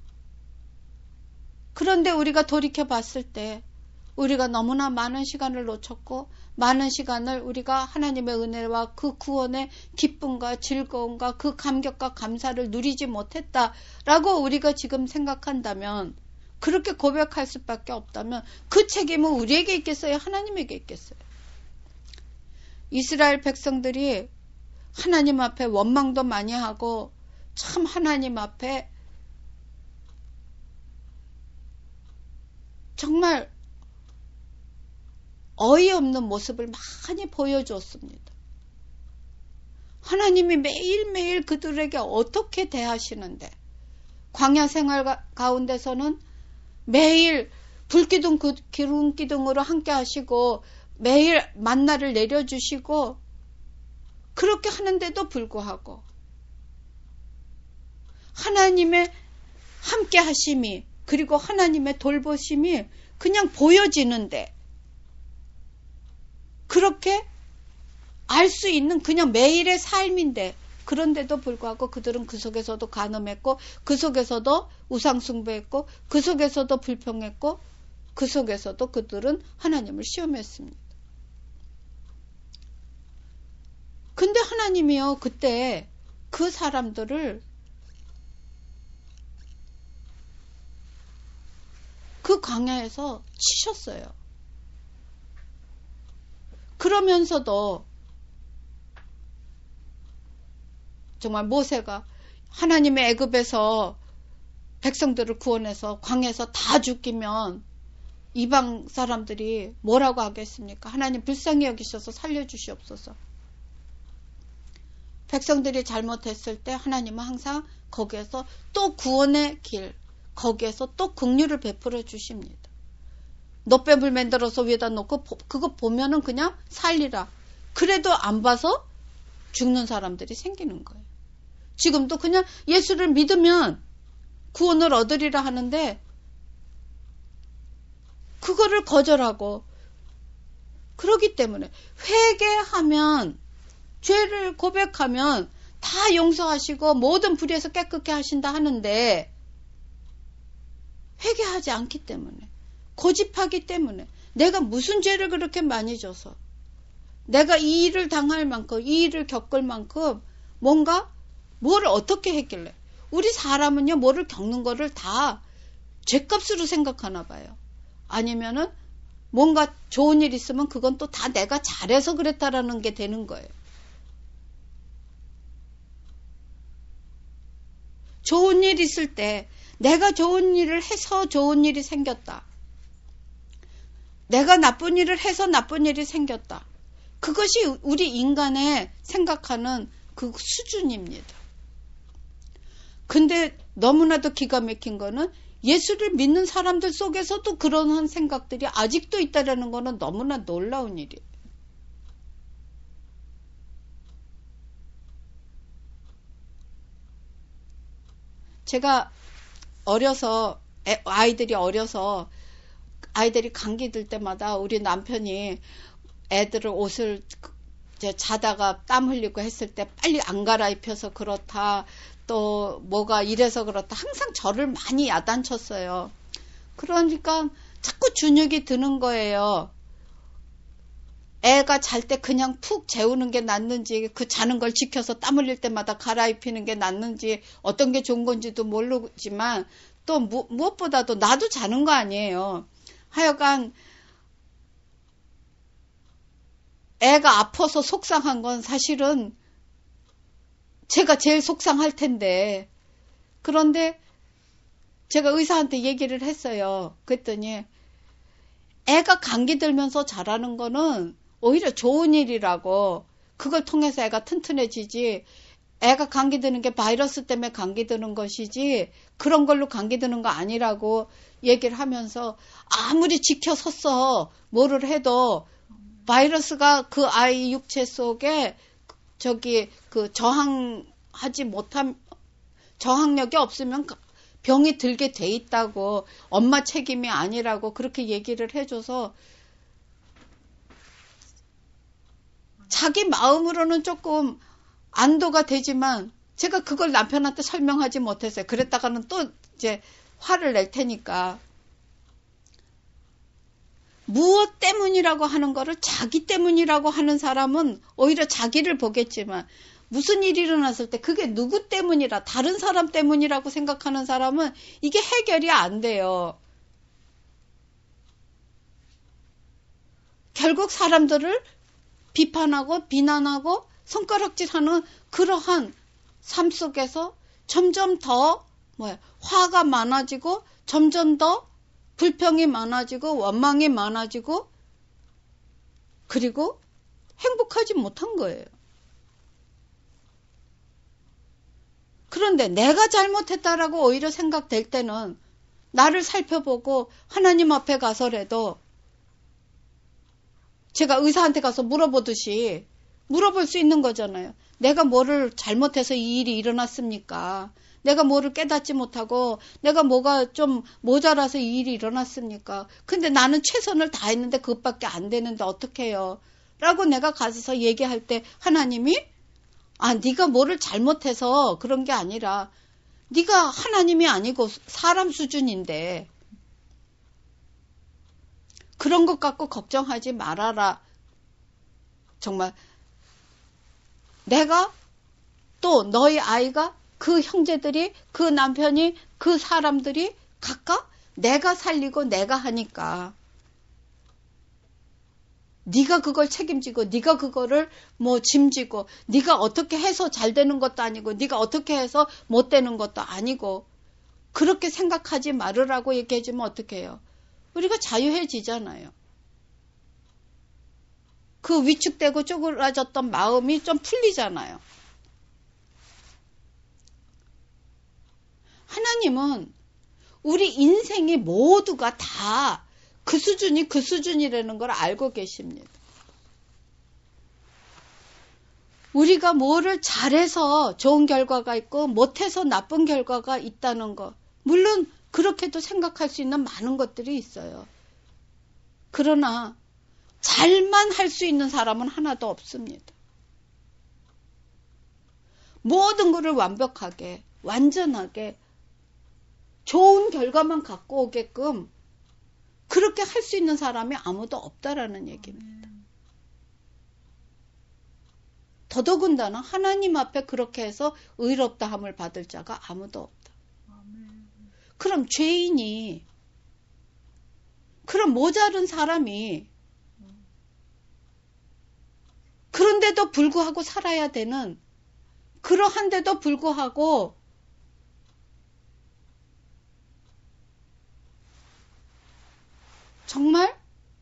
그런데 우리가 돌이켜 봤을 때 우리가 너무나 많은 시간을 놓쳤고 많은 시간을 우리가 하나님의 은혜와 그 구원의 기쁨과 즐거움과 그 감격과 감사를 누리지 못했다라고 우리가 지금 생각한다면 그렇게 고백할 수밖에 없다면 그 책임은 우리에게 있겠어요? 하나님에게 있겠어요? 이스라엘 백성들이 하나님 앞에 원망도 많이 하고 참 하나님 앞에 정말 어이없는 모습을 많이 보여주었습니다. 하나님이 매일매일 그들에게 어떻게 대하시는데, 광야 생활 가운데서는 매일 불기둥 기름 기둥으로 함께 하시고 매일 만나를 내려주시고, 그렇게 하는데도 불구하고 하나님의 함께 하심이, 그리고 하나님의 돌보심이 그냥 보여지는데, 그렇게 알 수 있는 그냥 매일의 삶인데, 그런데도 불구하고 그들은 그 속에서도 간음했고, 그 속에서도 우상숭배했고, 그 속에서도 불평했고, 그 속에서도 그들은 하나님을 시험했습니다. 근데 하나님이요, 그때 그 사람들을 그 광야에서 치셨어요. 그러면서도 정말 모세가 하나님의 애굽에서 백성들을 구원해서 광야에서 다 죽이면 이방 사람들이 뭐라고 하겠습니까? 하나님 불쌍히 여기셔서 살려주시옵소서. 백성들이 잘못했을 때 하나님은 항상 거기에서 또 구원의 길, 거기에서 또 긍휼을 베풀어 주십니다. 놋뱀을 만들어서 위에다 놓고 그거 보면은 그냥 살리라. 그래도 안 봐서 죽는 사람들이 생기는 거예요. 지금도 그냥 예수를 믿으면 구원을 얻으리라 하는데 그거를 거절하고, 그러기 때문에 회개하면, 죄를 고백하면 다 용서하시고 모든 불의에서 깨끗게 하신다 하는데, 회개하지 않기 때문에, 고집하기 때문에, 내가 무슨 죄를 그렇게 많이 져서, 내가 이 일을 당할 만큼, 이 일을 겪을 만큼 뭔가 뭘 어떻게 했길래, 우리 사람은요 뭐를 겪는 거를 다 죄값으로 생각하나 봐요. 아니면은 뭔가 좋은 일 있으면 그건 또 다 내가 잘해서 그랬다라는 게 되는 거예요. 좋은 일 있을 때 내가 좋은 일을 해서 좋은 일이 생겼다, 내가 나쁜 일을 해서 나쁜 일이 생겼다, 그것이 우리 인간의 생각하는 그 수준입니다. 근데 너무나도 기가 막힌 거는 예수를 믿는 사람들 속에서도 그런 생각들이 아직도 있다는 거는 너무나 놀라운 일이에요. 제가 어려서, 아이들이 어려서 아이들이 감기 들 때마다 우리 남편이 애들을 옷을 자다가 땀 흘리고 했을 때 빨리 안 갈아입혀서 그렇다, 또 뭐가 이래서 그렇다, 항상 저를 많이 야단쳤어요. 그러니까 자꾸 준육이 드는 거예요. 애가 잘 때 그냥 푹 재우는 게 낫는지, 그 자는 걸 지켜서 땀 흘릴 때마다 갈아입히는 게 낫는지, 어떤 게 좋은 건지도 모르지만 또 무엇보다도 나도 자는 거 아니에요. 하여간 애가 아파서 속상한 건 사실은 제가 제일 속상할 텐데, 그런데 제가 의사한테 얘기를 했어요. 그랬더니 애가 감기 들면서 자라는 거는 오히려 좋은 일이라고, 그걸 통해서 애가 튼튼해지지, 애가 감기 드는 게 바이러스 때문에 감기 드는 것이지 그런 걸로 감기 드는 거 아니라고 얘기를 하면서, 아무리 지켜섰어 뭐를 해도 바이러스가 그 아이 육체 속에 그 저항하지 못한, 저항력이 없으면 병이 들게 돼 있다고, 엄마 책임이 아니라고 그렇게 얘기를 해줘서 자기 마음으로는 조금 안도가 되지만 제가 그걸 남편한테 설명하지 못했어요. 그랬다가는 또 이제 화를 낼 테니까. 무엇 때문이라고 하는 거를 자기 때문이라고 하는 사람은 오히려 자기를 보겠지만, 무슨 일이 일어났을 때 그게 누구 때문이라, 다른 사람 때문이라고 생각하는 사람은 이게 해결이 안 돼요. 결국 사람들을 비판하고 비난하고 손가락질하는 그러한 삶 속에서 점점 더 화가 많아지고, 점점 더 불평이 많아지고, 원망이 많아지고, 그리고 행복하지 못한 거예요. 그런데 내가 잘못했다라고 오히려 생각될 때는 나를 살펴보고 하나님 앞에 가서라도 제가 의사한테 가서 물어보듯이 물어볼 수 있는 거잖아요. 내가 뭐를 잘못해서 이 일이 일어났습니까? 내가 뭐를 깨닫지 못하고 내가 뭐가 좀 모자라서 이 일이 일어났습니까? 근데 나는 최선을 다했는데 그것밖에 안 되는데 어떻게 해요? 라고 내가 가서 얘기할 때 하나님이 네가 뭐를 잘못해서 그런 게 아니라 네가 하나님이 아니고 사람 수준인데 그런 것 갖고 걱정하지 말아라. 정말 내가 또 너희 아이가 그 형제들이 그 남편이 그 사람들이 각각 내가 살리고 내가 하니까 네가 그걸 책임지고 네가 그거를 뭐 짐지고 네가 어떻게 해서 잘 되는 것도 아니고 네가 어떻게 해서 못 되는 것도 아니고 그렇게 생각하지 말으라고 얘기해주면 어떻게 해요? 우리가 자유해지잖아요. 그 위축되고 쪼그라졌던 마음이 좀 풀리잖아요. 하나님은 우리 인생이 모두가 다 그 수준이 그 수준이라는 걸 알고 계십니다. 우리가 뭐를 잘해서 좋은 결과가 있고 못해서 나쁜 결과가 있다는 거. 물론 그렇게도 생각할 수 있는 많은 것들이 있어요. 그러나 잘만 할 수 있는 사람은 하나도 없습니다. 모든 것을 완벽하게, 완전하게 좋은 결과만 갖고 오게끔 그렇게 할 수 있는 사람이 아무도 없다라는 얘기입니다. 더더군다나 하나님 앞에 그렇게 해서 의롭다함을 받을 자가 아무도 없다. 그럼 죄인이, 그럼 모자른 사람이 그런데도 불구하고 살아야 되는, 그러한데도 불구하고 정말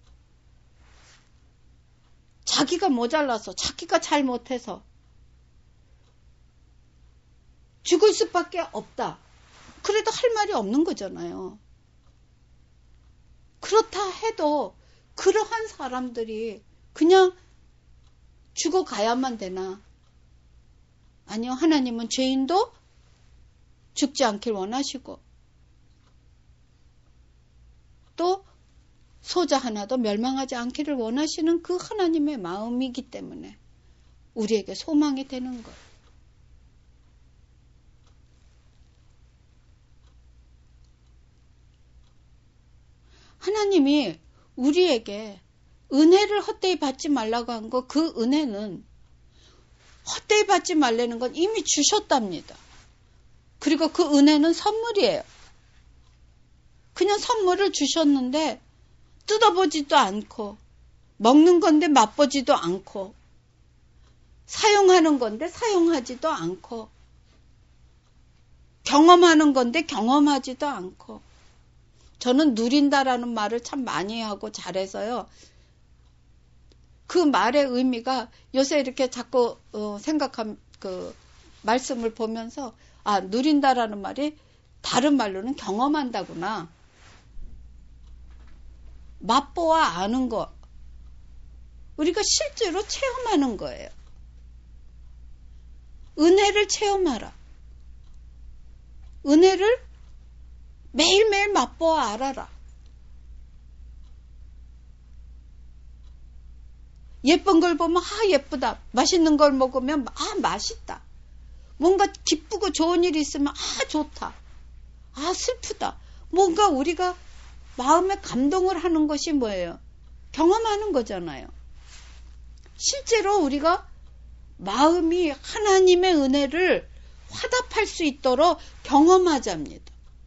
자기가 모자라서 자기가 잘못해서 죽을 수밖에 없다. 그래도 할 말이 없는 거잖아요. 그렇다 해도 그러한 사람들이 그냥 죽어가야만 되나? 아니요, 하나님은 죄인도 죽지 않길 원하시고 또 소자 하나도 멸망하지 않기를 원하시는 그 하나님의 마음이기 때문에 우리에게 소망이 되는 거예요. 하나님이 우리에게 은혜를 헛되이 받지 말라고 한 거, 그 은혜는 헛되이 받지 말라는 건 이미 주셨답니다. 그리고 그 은혜는 선물이에요. 그냥 선물을 주셨는데 뜯어보지도 않고 먹는 건데 맛보지도 않고 사용하는 건데 사용하지도 않고 경험하는 건데 경험하지도 않고 저는 누린다라는 말을 참 많이 하고 잘해서요. 그 말의 의미가 요새 이렇게 자꾸 생각한 그 말씀을 보면서 누린다라는 말이 다른 말로는 경험한다구나. 맛보아 아는 거. 우리가 실제로 체험하는 거예요. 은혜를 체험하라. 은혜를 매일매일 맛보아 알아라. 예쁜 걸 보면 예쁘다. 맛있는 걸 먹으면 맛있다. 뭔가 기쁘고 좋은 일이 있으면 좋다. 슬프다. 뭔가 우리가 마음에 감동을 하는 것이 뭐예요? 경험하는 거잖아요. 실제로 우리가 마음이 하나님의 은혜를 화답할 수 있도록 경험하자입니다.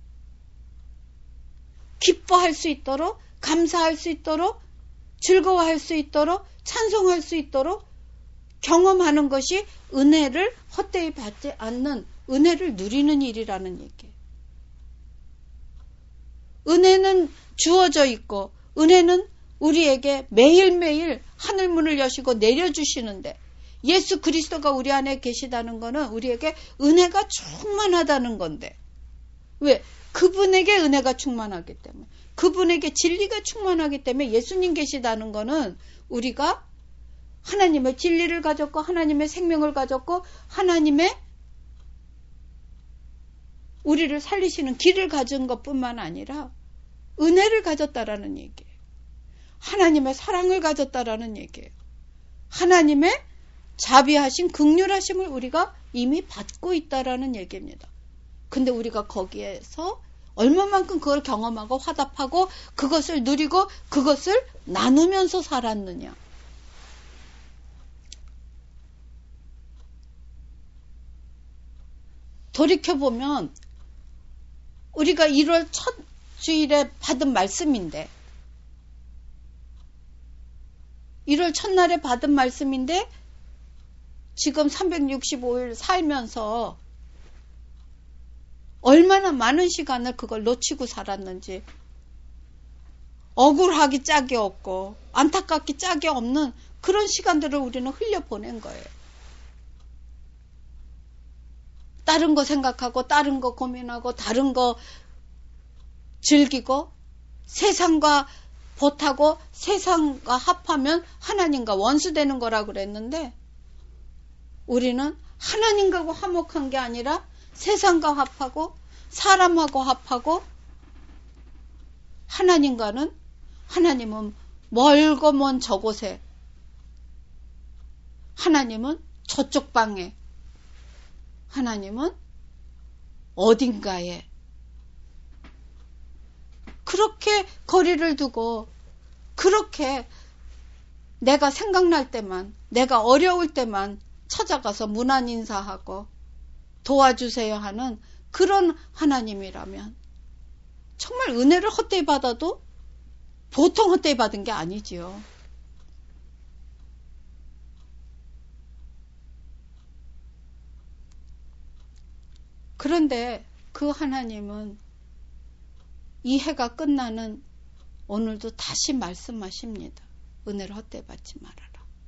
기뻐할 수 있도록, 감사할 수 있도록, 즐거워할 수 있도록, 찬송할 수 있도록 경험하는 것이 은혜를 헛되이 받지 않는, 은혜를 누리는 일이라는 얘기예요. 은혜는 주어져 있고 은혜는 우리에게 매일매일 하늘문을 여시고 내려주시는데 예수 그리스도가 우리 안에 계시다는 거는 우리에게 은혜가 충만하다는 건데. 왜? 그분에게 은혜가 충만하기 때문에. 그분에게 진리가 충만하기 때문에 예수님 계시다는 거는 우리가 하나님의 진리를 가졌고 하나님의 생명을 가졌고 하나님의 우리를 살리시는 길을 가진 것뿐만 아니라 은혜를 가졌다라는 얘기예요. 하나님의 사랑을 가졌다라는 얘기예요. 하나님의 자비하신 긍휼하심을 우리가 이미 받고 있다라는 얘기입니다. 근데 우리가 거기에서 얼마만큼 그걸 경험하고 화답하고 그것을 누리고 그것을 나누면서 살았느냐. 돌이켜보면 우리가 1월 첫 주일에 받은 말씀인데 1월 첫날에 받은 말씀인데 지금 365일 살면서 얼마나 많은 시간을 그걸 놓치고 살았는지 억울하기 짝이 없고 안타깝기 짝이 없는 그런 시간들을 우리는 흘려보낸 거예요. 다른 거 생각하고 다른 거 고민하고 다른 거 즐기고 세상과 보타고 세상과 합하면 하나님과 원수되는 거라고 그랬는데 우리는 하나님과 화목한 게 아니라 세상과 합하고 사람하고 합하고 하나님은 멀고 먼 저곳에 하나님은 저쪽 방에 하나님은 어딘가에 그렇게 거리를 두고 그렇게 내가 생각날 때만 내가 어려울 때만 찾아가서 문안 인사하고 도와주세요 하는 그런 하나님이라면 정말 은혜를 헛되이 받아도 보통 헛되이 받은 게 아니지요. 그런데 그 하나님은 이 해가 끝나는 오늘도 다시 말씀하십니다. 은혜를 헛되이 받지 말아라.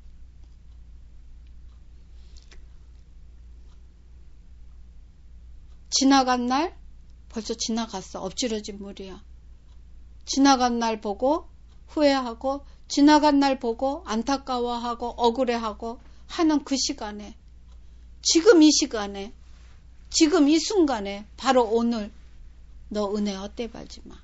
지나간 날 벌써 지나갔어. 엎질러진 물이야. 지나간 날 보고 후회하고 지나간 날 보고 안타까워하고 억울해하고 하는 그 시간에 지금 이 시간에 지금 이 순간에 바로 오늘 너 은혜 헛되이 받지 마.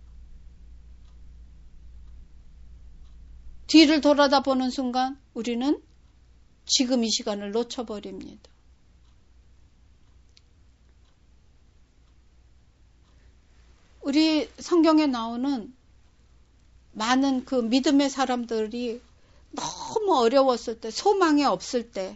뒤를 돌아다 보는 순간 우리는 지금 이 시간을 놓쳐버립니다. 우리 성경에 나오는 많은 그 믿음의 사람들이 너무 어려웠을 때, 소망이 없을 때,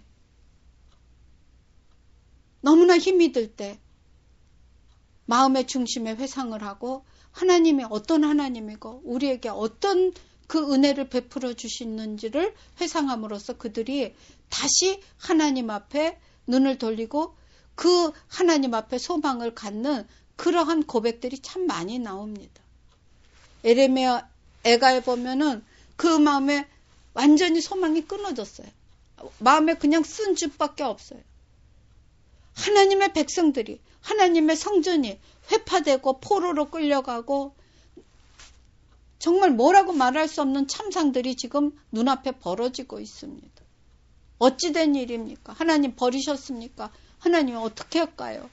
너무나 힘이 들 때, 마음의 중심에 회상을 하고 하나님이 어떤 하나님이고 우리에게 어떤 그 은혜를 베풀어 주시는지를 회상함으로써 그들이 다시 하나님 앞에 눈을 돌리고 그 하나님 앞에 소망을 갖는 그러한 고백들이 참 많이 나옵니다. 에레미야 애가에 보면은 그 마음에 완전히 소망이 끊어졌어요. 마음에 그냥 쓴 줍밖에 없어요. 하나님의 백성들이 하나님의 성전이 회파되고 포로로 끌려가고 정말 뭐라고 말할 수 없는 참상들이 지금 눈앞에 벌어지고 있습니다. 어찌 된 일입니까? 하나님 버리셨습니까? 하나님 어떻게 할까요?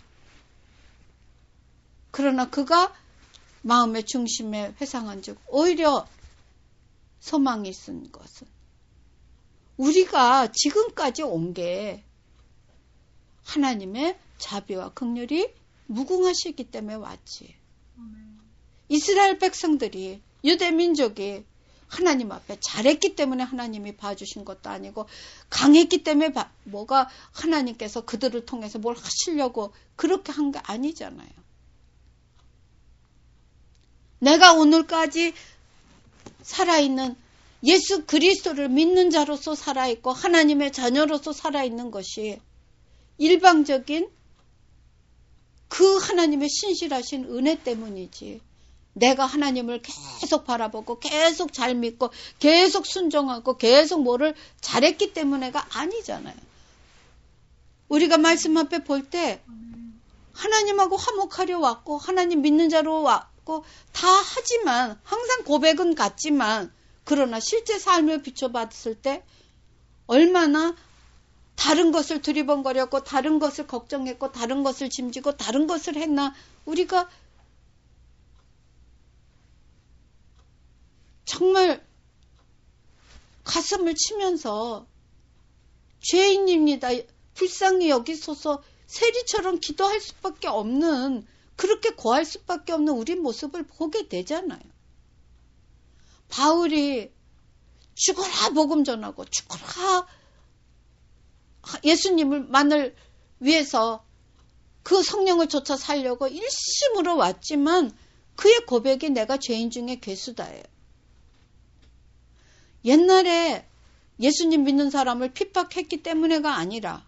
그러나 그가 마음의 중심에 회상한 즉 오히려 소망이 있은 것은 우리가 지금까지 온 게 하나님의 자비와 긍휼이 무궁하시기 때문에 왔지. 이스라엘 백성들이 유대 민족이 하나님 앞에 잘했기 때문에 하나님이 봐주신 것도 아니고 강했기 때문에 뭐가 하나님께서 그들을 통해서 뭘 하시려고 그렇게 한 게 아니잖아요. 내가 오늘까지 살아있는 예수 그리스도를 믿는 자로서 살아있고 하나님의 자녀로서 살아있는 것이 일방적인 그 하나님의 신실하신 은혜 때문이지 내가 하나님을 계속 바라보고 계속 잘 믿고 계속 순종하고 계속 뭐를 잘했기 때문에가 아니잖아요. 우리가 말씀 앞에 볼 때 하나님하고 화목하려 왔고 하나님 믿는 자로 왔고 다 하지만 항상 고백은 같지만 그러나 실제 삶을 비춰봤을 때 얼마나 다른 것을 두리번거렸고 다른 것을 걱정했고 다른 것을 짐지고 다른 것을 했나 우리가 정말 가슴을 치면서 죄인입니다. 불쌍히 여기소서 세리처럼 기도할 수밖에 없는 그렇게 고할 수밖에 없는 우리 모습을 보게 되잖아요. 바울이 죽어라 복음 전하고 죽어라 예수님만을 위해서 그 성령을 쫓아 살려고 일심으로 왔지만 그의 고백이 내가 죄인 중에 괴수다예요. 옛날에 예수님 믿는 사람을 핍박했기 때문에가 아니라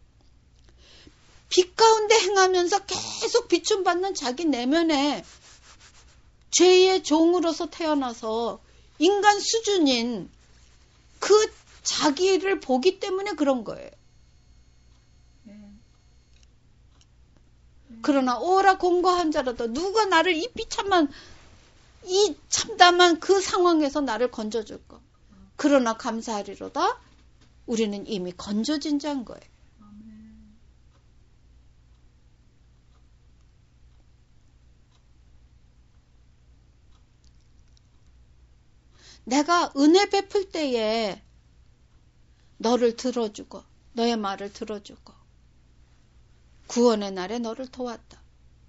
빛 가운데 행하면서 계속 비춤받는 자기 내면에 죄의 종으로서 태어나서 인간 수준인 그 자기를 보기 때문에 그런 거예요. 그러나 오라 공고한 자라도 누가 나를 이 비참한 이 참담한 그 상황에서 나를 건져줄까. 그러나 감사하리로다 우리는 이미 건져진 자인 거예요. 내가 은혜 베풀 때에 너를 들어주고 너의 말을 들어주고 구원의 날에 너를 도왔다.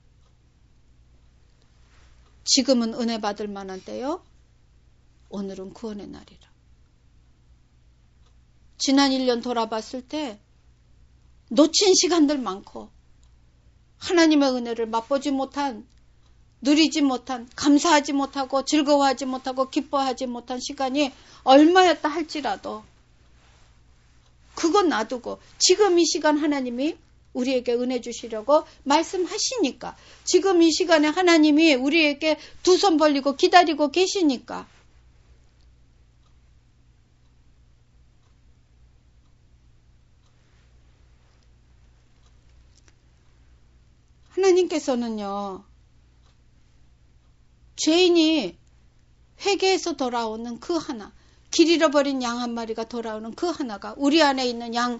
지금은 은혜 받을 만한 때요. 오늘은 구원의 날이라. 지난 1년 돌아봤을 때 놓친 시간들 많고 하나님의 은혜를 맛보지 못한 누리지 못한 감사하지 못하고 즐거워하지 못하고 기뻐하지 못한 시간이 얼마였다 할지라도 그건 놔두고 지금 이 시간 하나님이 우리에게 은혜 주시려고 말씀하시니까 지금 이 시간에 하나님이 우리에게 두 손 벌리고 기다리고 계시니까 하나님께서는요 죄인이 회개해서 돌아오는 그 하나 길 잃어버린 양 한 마리가 돌아오는 그 하나가 우리 안에 있는 양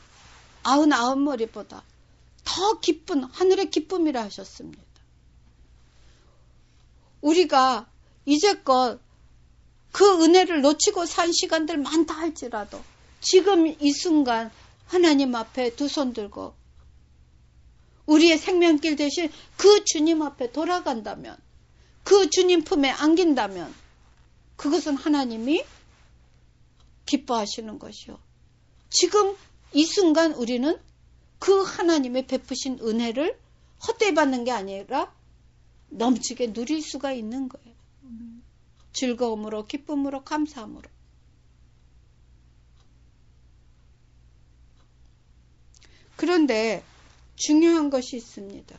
99마리보다 더 기쁜 하늘의 기쁨이라 하셨습니다. 우리가 이제껏 그 은혜를 놓치고 산 시간들 많다 할지라도 지금 이 순간 하나님 앞에 두 손 들고 우리의 생명길 대신 그 주님 앞에 돌아간다면 그 주님 품에 안긴다면 그것은 하나님이 기뻐하시는 것이요. 지금 이 순간 우리는 그 하나님의 베푸신 은혜를 헛되이 받는 게 아니라 넘치게 누릴 수가 있는 거예요. 즐거움으로 기쁨으로 감사함으로. 그런데 중요한 것이 있습니다.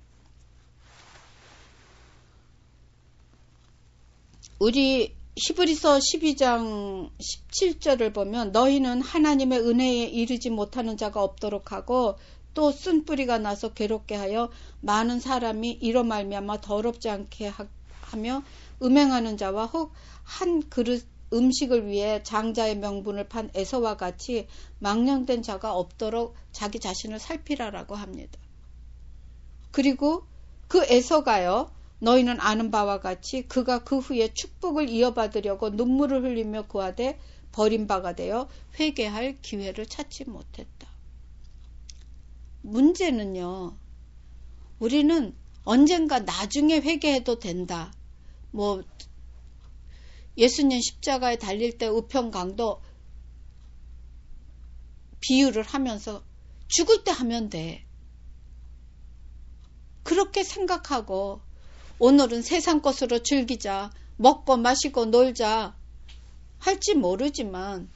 우리 히브리서 12장 17절을 보면 너희는 하나님의 은혜에 이르지 못하는 자가 없도록 하고 또 쓴뿌리가 나서 괴롭게 하여 많은 사람이 이로 말미암아 더럽지 않게 하며 음행하는 자와 혹 한 그릇 음식을 위해 장자의 명분을 판 에서와 같이 망령된 자가 없도록 자기 자신을 살피라라고 합니다. 그리고 그 에서가요. 너희는 아는 바와 같이 그가 그 후에 축복을 이어받으려고 눈물을 흘리며 구하되 버림바가 되어 회개할 기회를 찾지 못했다. 문제는요. 우리는 언젠가 나중에 회개해도 된다. 뭐 예수님 십자가에 달릴 때 우편강도 비유를 하면서 죽을 때 하면 돼. 그렇게 생각하고 오늘은 세상 것으로 즐기자, 먹고 마시고 놀자 할지 모르지만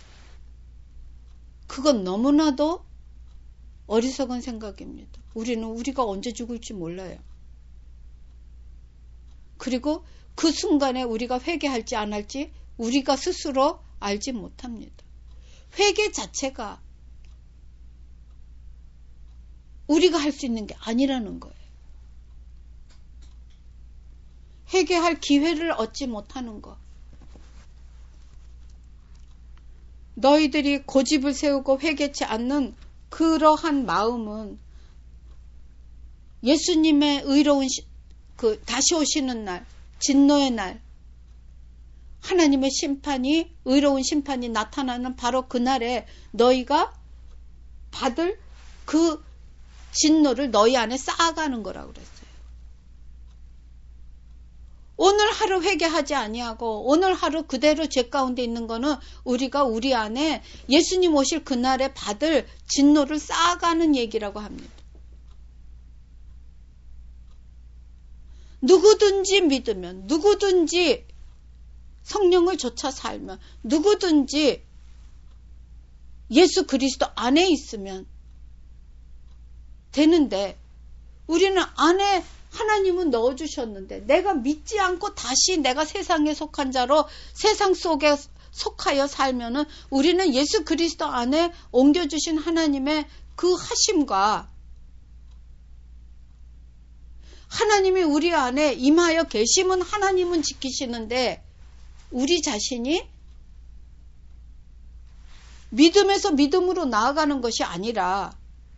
그건 너무나도 어리석은 생각입니다. 우리는 우리가 언제 죽을지 몰라요. 그리고 그 순간에 우리가 회개할지 안 할지 우리가 스스로 알지 못합니다. 회개 자체가 우리가 할 수 있는 게 아니라는 거예요. 회개할 기회를 얻지 못하는 것. 너희들이 고집을 세우고 회개치 않는 그러한 마음은 예수님의 의로운 다시 오시는 날, 진노의 날, 하나님의 심판이, 의로운 심판이 나타나는 바로 그날에 너희가 받을 그 진노를 너희 안에 쌓아가는 거라고 그랬어요. 오늘 하루 회개하지 아니하고 오늘 하루 그대로 죄 가운데 있는 거는 우리가 우리 안에 예수님 오실 그날에 받을 진노를 쌓아가는 얘기라고 합니다. 누구든지 믿으면, 누구든지 성령을 좇아 살면, 누구든지 예수 그리스도 안에 있으면 되는데, 우리는 안에 하나님은 넣어주셨는데 내가 믿지 않고 다시 내가 세상에 속한 자로 세상 속에 속하여 살면은 우리는 예수 그리스도 안에 옮겨주신 하나님의 그 하심과 하나님이 우리 안에 임하여 계심은 하나님은 지키시는데 우리 자신이 믿음에서 믿음으로 나아가는 것이 아니라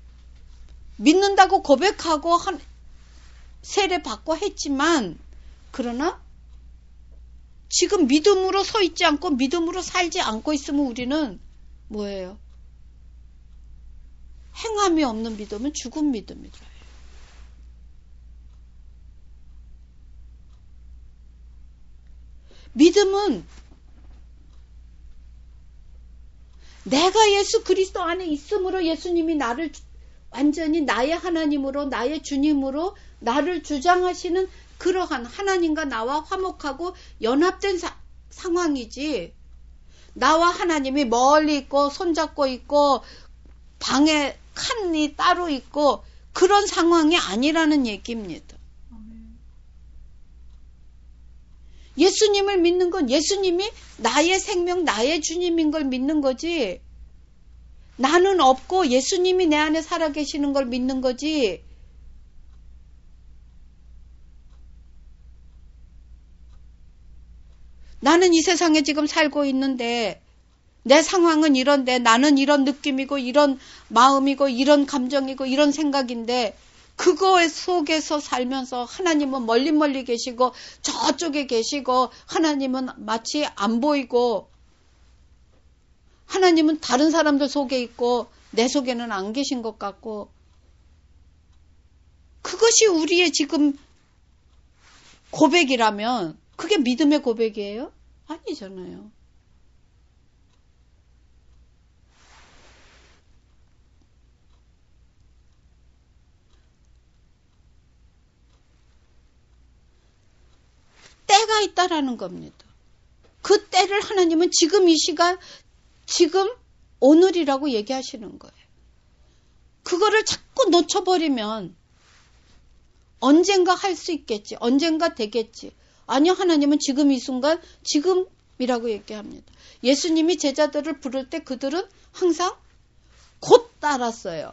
믿는다고 고백하고 세례 받고 했지만 그러나 지금 믿음으로 서 있지 않고 믿음으로 살지 않고 있으면 우리는 뭐예요? 행함이 없는 믿음은 죽은 믿음이라. 믿음은 내가 예수 그리스도 안에 있으므로 예수님이 나를 완전히 나의 하나님으로 나의 주님으로 나를 주장하시는 그러한 하나님과 나와 화목하고 연합된 상황이지 나와 하나님이 멀리 있고 손잡고 있고 방에 칸이 따로 있고 그런 상황이 아니라는 얘기입니다. 예수님을 믿는 건 예수님이 나의 생명 나의 주님인 걸 믿는 거지 나는 없고 예수님이 내 안에 살아계시는 걸 믿는 거지 나는 이 세상에 지금 살고 있는데 내 상황은 이런데 나는 이런 느낌이고 이런 마음이고 이런 감정이고 이런 생각인데 그거 속에서 살면서 하나님은 멀리 계시고 저쪽에 계시고 하나님은 마치 안 보이고 하나님은 다른 사람들 속에 있고 내 속에는 안 계신 것 같고 그것이 우리의 지금 고백이라면 그게 믿음의 고백이에요? 아니잖아요. 때가 있다라는 겁니다. 그 때를 하나님은 지금 이 시간, 지금 오늘이라고 얘기하시는 거예요. 그거를 자꾸 놓쳐버리면 언젠가 할 수 있겠지. 언젠가 되겠지. 아니요, 하나님은 지금 이 순간, 지금이라고 얘기합니다. 예수님이 제자들을 부를 때 그들은 항상 곧 따랐어요.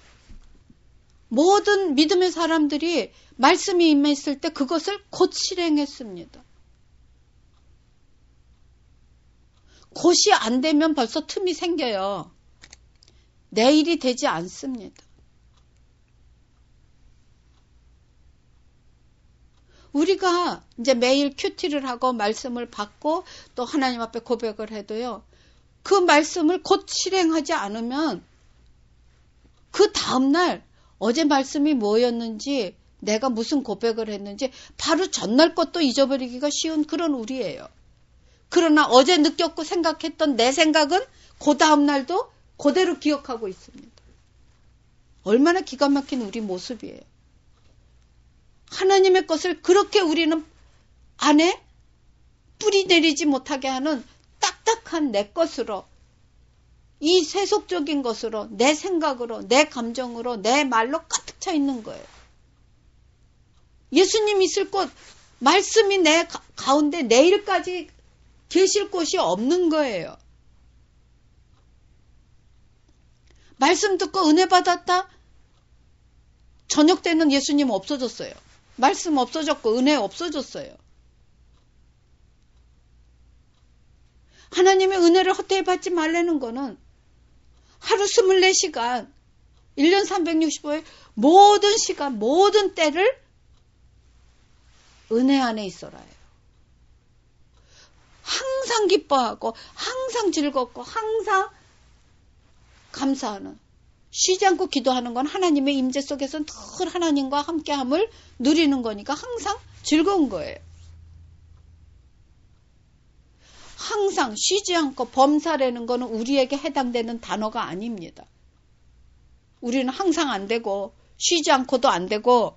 모든 믿음의 사람들이 말씀이 임했을 때 그것을 곧 실행했습니다. 곧이 안 되면 벌써 틈이 생겨요. 내일이 되지 않습니다. 우리가 이제 매일 큐티를 하고 말씀을 받고 또 하나님 앞에 고백을 해도요. 그 말씀을 곧 실행하지 않으면 그 다음날 어제 말씀이 뭐였는지 내가 무슨 고백을 했는지 바로 전날 것도 잊어버리기가 쉬운 그런 우리예요. 그러나 어제 느꼈고 생각했던 내 생각은 그 다음날도 그대로 기억하고 있습니다. 얼마나 기가 막힌 우리 모습이에요. 하나님의 것을 그렇게 우리는 안에 뿌리 내리지 못하게 하는 딱딱한 내 것으로 이 세속적인 것으로 내 생각으로 내 감정으로 내 말로 가득 차 있는 거예요. 예수님 있을 곳 말씀이 내 가운데 내일까지 계실 곳이 없는 거예요. 말씀 듣고 은혜 받았다? 저녁 때는 예수님 없어졌어요. 말씀 없어졌고 은혜 없어졌어요. 하나님의 은혜를 헛되이 받지 말라는 거는 하루 24시간, 1년 365일 모든 시간, 모든 때를 은혜 안에 있어라요. 항상 기뻐하고 항상 즐겁고 항상 감사하는, 쉬지 않고 기도하는 건 하나님의 임재 속에서 늘 하나님과 함께함을 누리는 거니까 항상 즐거운 거예요. 항상 쉬지 않고 범사라는 거는 우리에게 해당되는 단어가 아닙니다. 우리는 항상 안 되고 쉬지 않고도 안 되고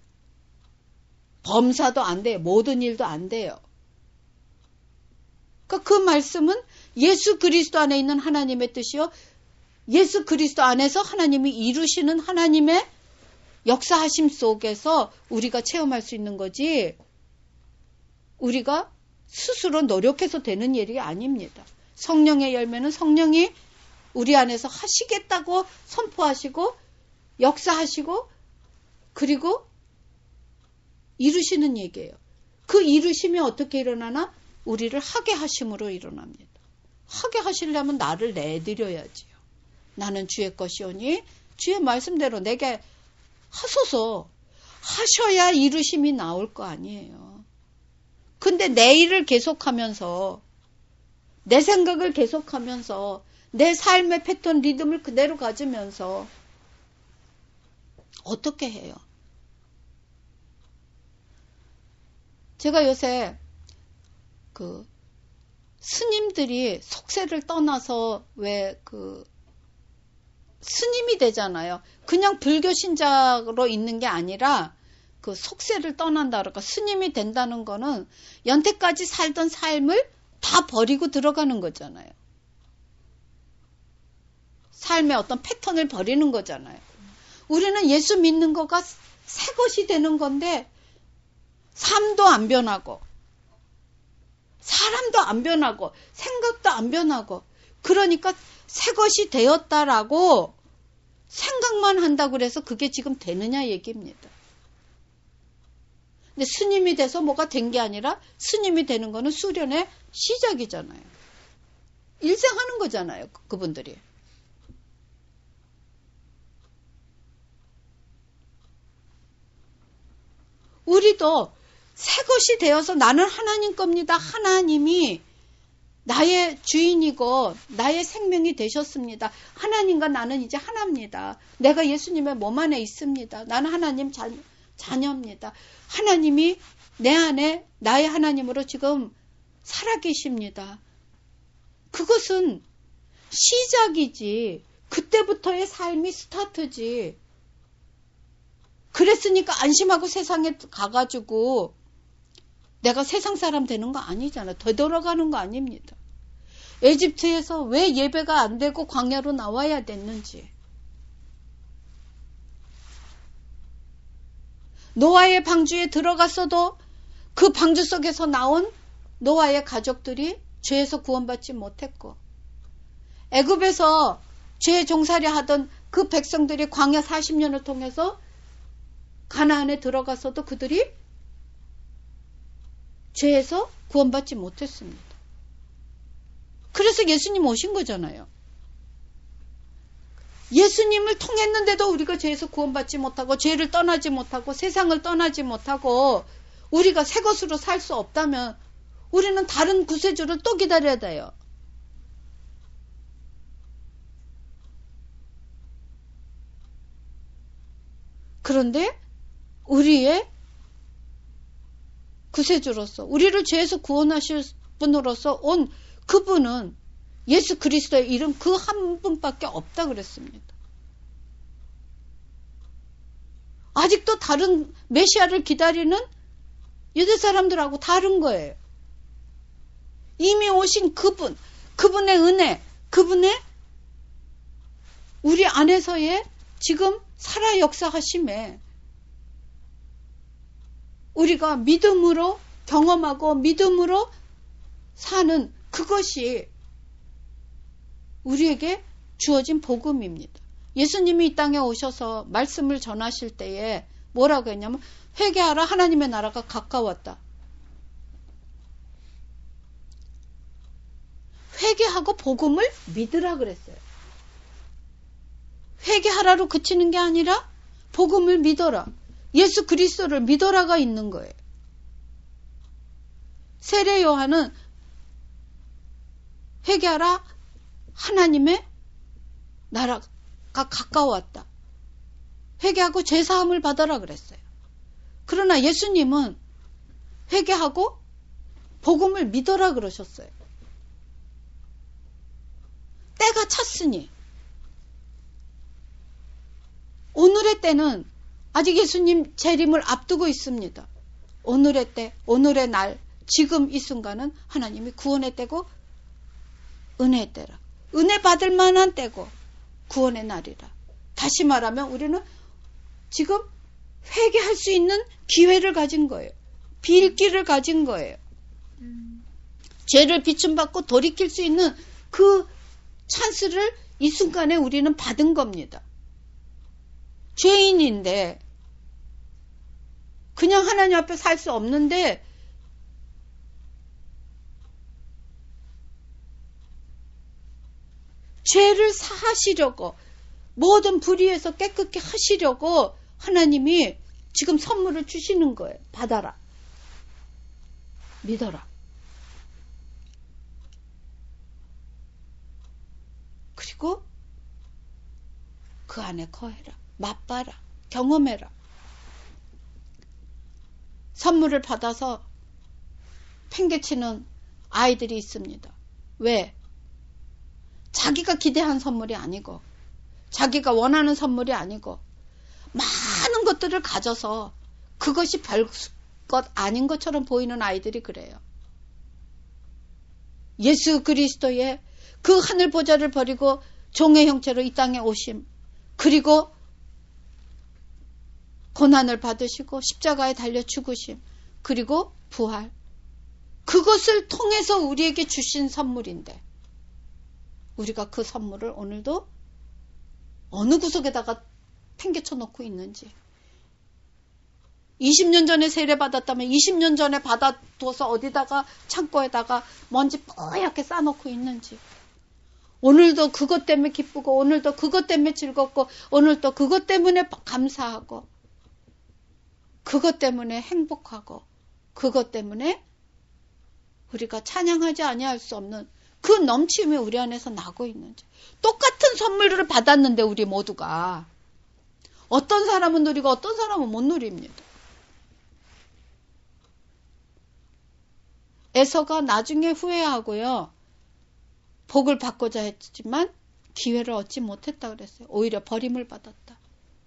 범사도 안 돼요. 모든 일도 안 돼요. 그러니까 그 말씀은 예수 그리스도 안에 있는 하나님의 뜻이요, 예수 그리스도 안에서 하나님이 이루시는 하나님의 역사하심 속에서 우리가 체험할 수 있는 거지, 우리가 스스로 노력해서 되는 일이 아닙니다. 성령의 열매는 성령이 우리 안에서 하시겠다고 선포하시고 역사하시고 그리고 이루시는 얘기예요. 그 이루심이 어떻게 일어나나? 우리를 하게 하심으로 일어납니다. 하게 하시려면 나를 내드려야지요. 나는 주의 것이오니 주의 말씀대로 내게 하소서 하셔야 이루심이 나올 거 아니에요. 근데 내 일을 계속하면서 내 생각을 계속하면서 내 삶의 패턴 리듬을 그대로 가지면서 어떻게 해요? 제가 요새 스님들이 속세를 떠나서 스님이 되잖아요. 그냥 불교 신자로 있는 게 아니라 속세를 떠난다 그러니까 스님이 된다는 거는 연태까지 살던 삶을 다 버리고 들어가는 거잖아요. 삶의 어떤 패턴을 버리는 거잖아요. 우리는 예수 믿는 거가 새 것이 되는 건데 삶도 안 변하고 사람도 안 변하고 생각도 안 변하고 그러니까 새 것이 되었다라고 생각만 한다고 그래서 그게 지금 되느냐 얘기입니다. 근데 스님이 돼서 뭐가 된 게 아니라 스님이 되는 거는 수련의 시작이잖아요. 일생하는 거잖아요. 그분들이. 우리도 새 것이 되어서 나는 하나님 겁니다. 하나님이 나의 주인이고 나의 생명이 되셨습니다. 하나님과 나는 이제 하나입니다. 내가 예수님의 몸 안에 있습니다. 나는 하나님 자녀입니다. 하나님이 내 안에 나의 하나님으로 지금 살아계십니다. 그것은 시작이지 그때부터의 삶이 스타트지. 그랬으니까 안심하고 세상에 가가지고 내가 세상 사람 되는 거 아니잖아. 되돌아가는 거 아닙니다. 에집트에서 왜 예배가 안 되고 광야로 나와야 됐는지. 노아의 방주에 들어갔어도 그 방주 속에서 나온 노아의 가족들이 죄에서 구원받지 못했고, 애굽에서 죄 종살이 하던 그 백성들이 광야 40년을 통해서 가나안에 들어가서도 그들이 죄에서 구원받지 못했습니다. 그래서 예수님 오신 거잖아요. 예수님을 통했는데도 우리가 죄에서 구원받지 못하고 죄를 떠나지 못하고 세상을 떠나지 못하고 우리가 새 것으로 살 수 없다면 우리는 다른 구세주를 또 기다려야 돼요. 그런데 우리의 구세주로서 우리를 죄에서 구원하실 분으로서 온 그분은 예수 그리스도의 이름 그 한 분밖에 없다 그랬습니다. 아직도 다른 메시아를 기다리는 유대 사람들하고 다른 거예요. 이미 오신 그분, 그분의 은혜, 그분의 우리 안에서의 지금 살아 역사하심에 우리가 믿음으로 경험하고 믿음으로 사는 그것이 우리에게 주어진 복음입니다. 예수님이 이 땅에 오셔서 말씀을 전하실 때에 뭐라고 했냐면 회개하라 하나님의 나라가 가까웠다. 회개하고 복음을 믿으라 그랬어요. 회개하라로 그치는 게 아니라 복음을 믿어라. 예수 그리스도를 믿어라가 있는 거예요. 세례 요한은 회개하라 하나님의 나라가 가까웠다. 회개하고 죄사함을 받아라 그랬어요. 그러나 예수님은 회개하고 복음을 믿어라 그러셨어요. 때가 찼으니 오늘의 때는 아직 예수님 재림을 앞두고 있습니다. 오늘의 때, 오늘의 날, 지금 이 순간은 하나님이 구원의 때고 은혜의 때라. 은혜 받을 만한 때고 구원의 날이라. 다시 말하면 우리는 지금 회개할 수 있는 기회를 가진 거예요. 빌기를 가진 거예요. 죄를 비춤받고 돌이킬 수 있는 그 찬스를 이 순간에 우리는 받은 겁니다. 죄인인데 그냥 하나님 앞에 살 수 없는데 죄를 사하시려고 모든 불의에서 깨끗게 하시려고 하나님이 지금 선물을 주시는 거예요. 받아라. 믿어라. 그리고 그 안에 거해라. 맛봐라. 경험해라. 선물을 받아서 팽개치는 아이들이 있습니다. 왜? 자기가 기대한 선물이 아니고 자기가 원하는 선물이 아니고 많은 것들을 가져서 그것이 별것 아닌 것처럼 보이는 아이들이 그래요. 예수 그리스도의 그 하늘 보좌를 버리고 종의 형체로 이 땅에 오심, 그리고 고난을 받으시고 십자가에 달려 죽으심, 그리고 부활, 그것을 통해서 우리에게 주신 선물인데 우리가 그 선물을 오늘도 어느 구석에다가 팽개쳐 놓고 있는지, 20년 전에 세례받았다면 20년 전에 받아둬서 어디다가 창고에다가 먼지 뽀얗게 싸놓고 있는지, 오늘도 그것 때문에 기쁘고 오늘도 그것 때문에 즐겁고 오늘도 그것 때문에 감사하고 그것 때문에 행복하고 그것 때문에 우리가 찬양하지 아니할 수 없는 그 넘침이 우리 안에서 나고 있는지. 똑같은 선물을 받았는데 우리 모두가 어떤 사람은 누리고 어떤 사람은 못 누립니다. 에서가 나중에 후회하고요. 복을 받고자 했지만 기회를 얻지 못했다 그랬어요. 오히려 버림을 받았다.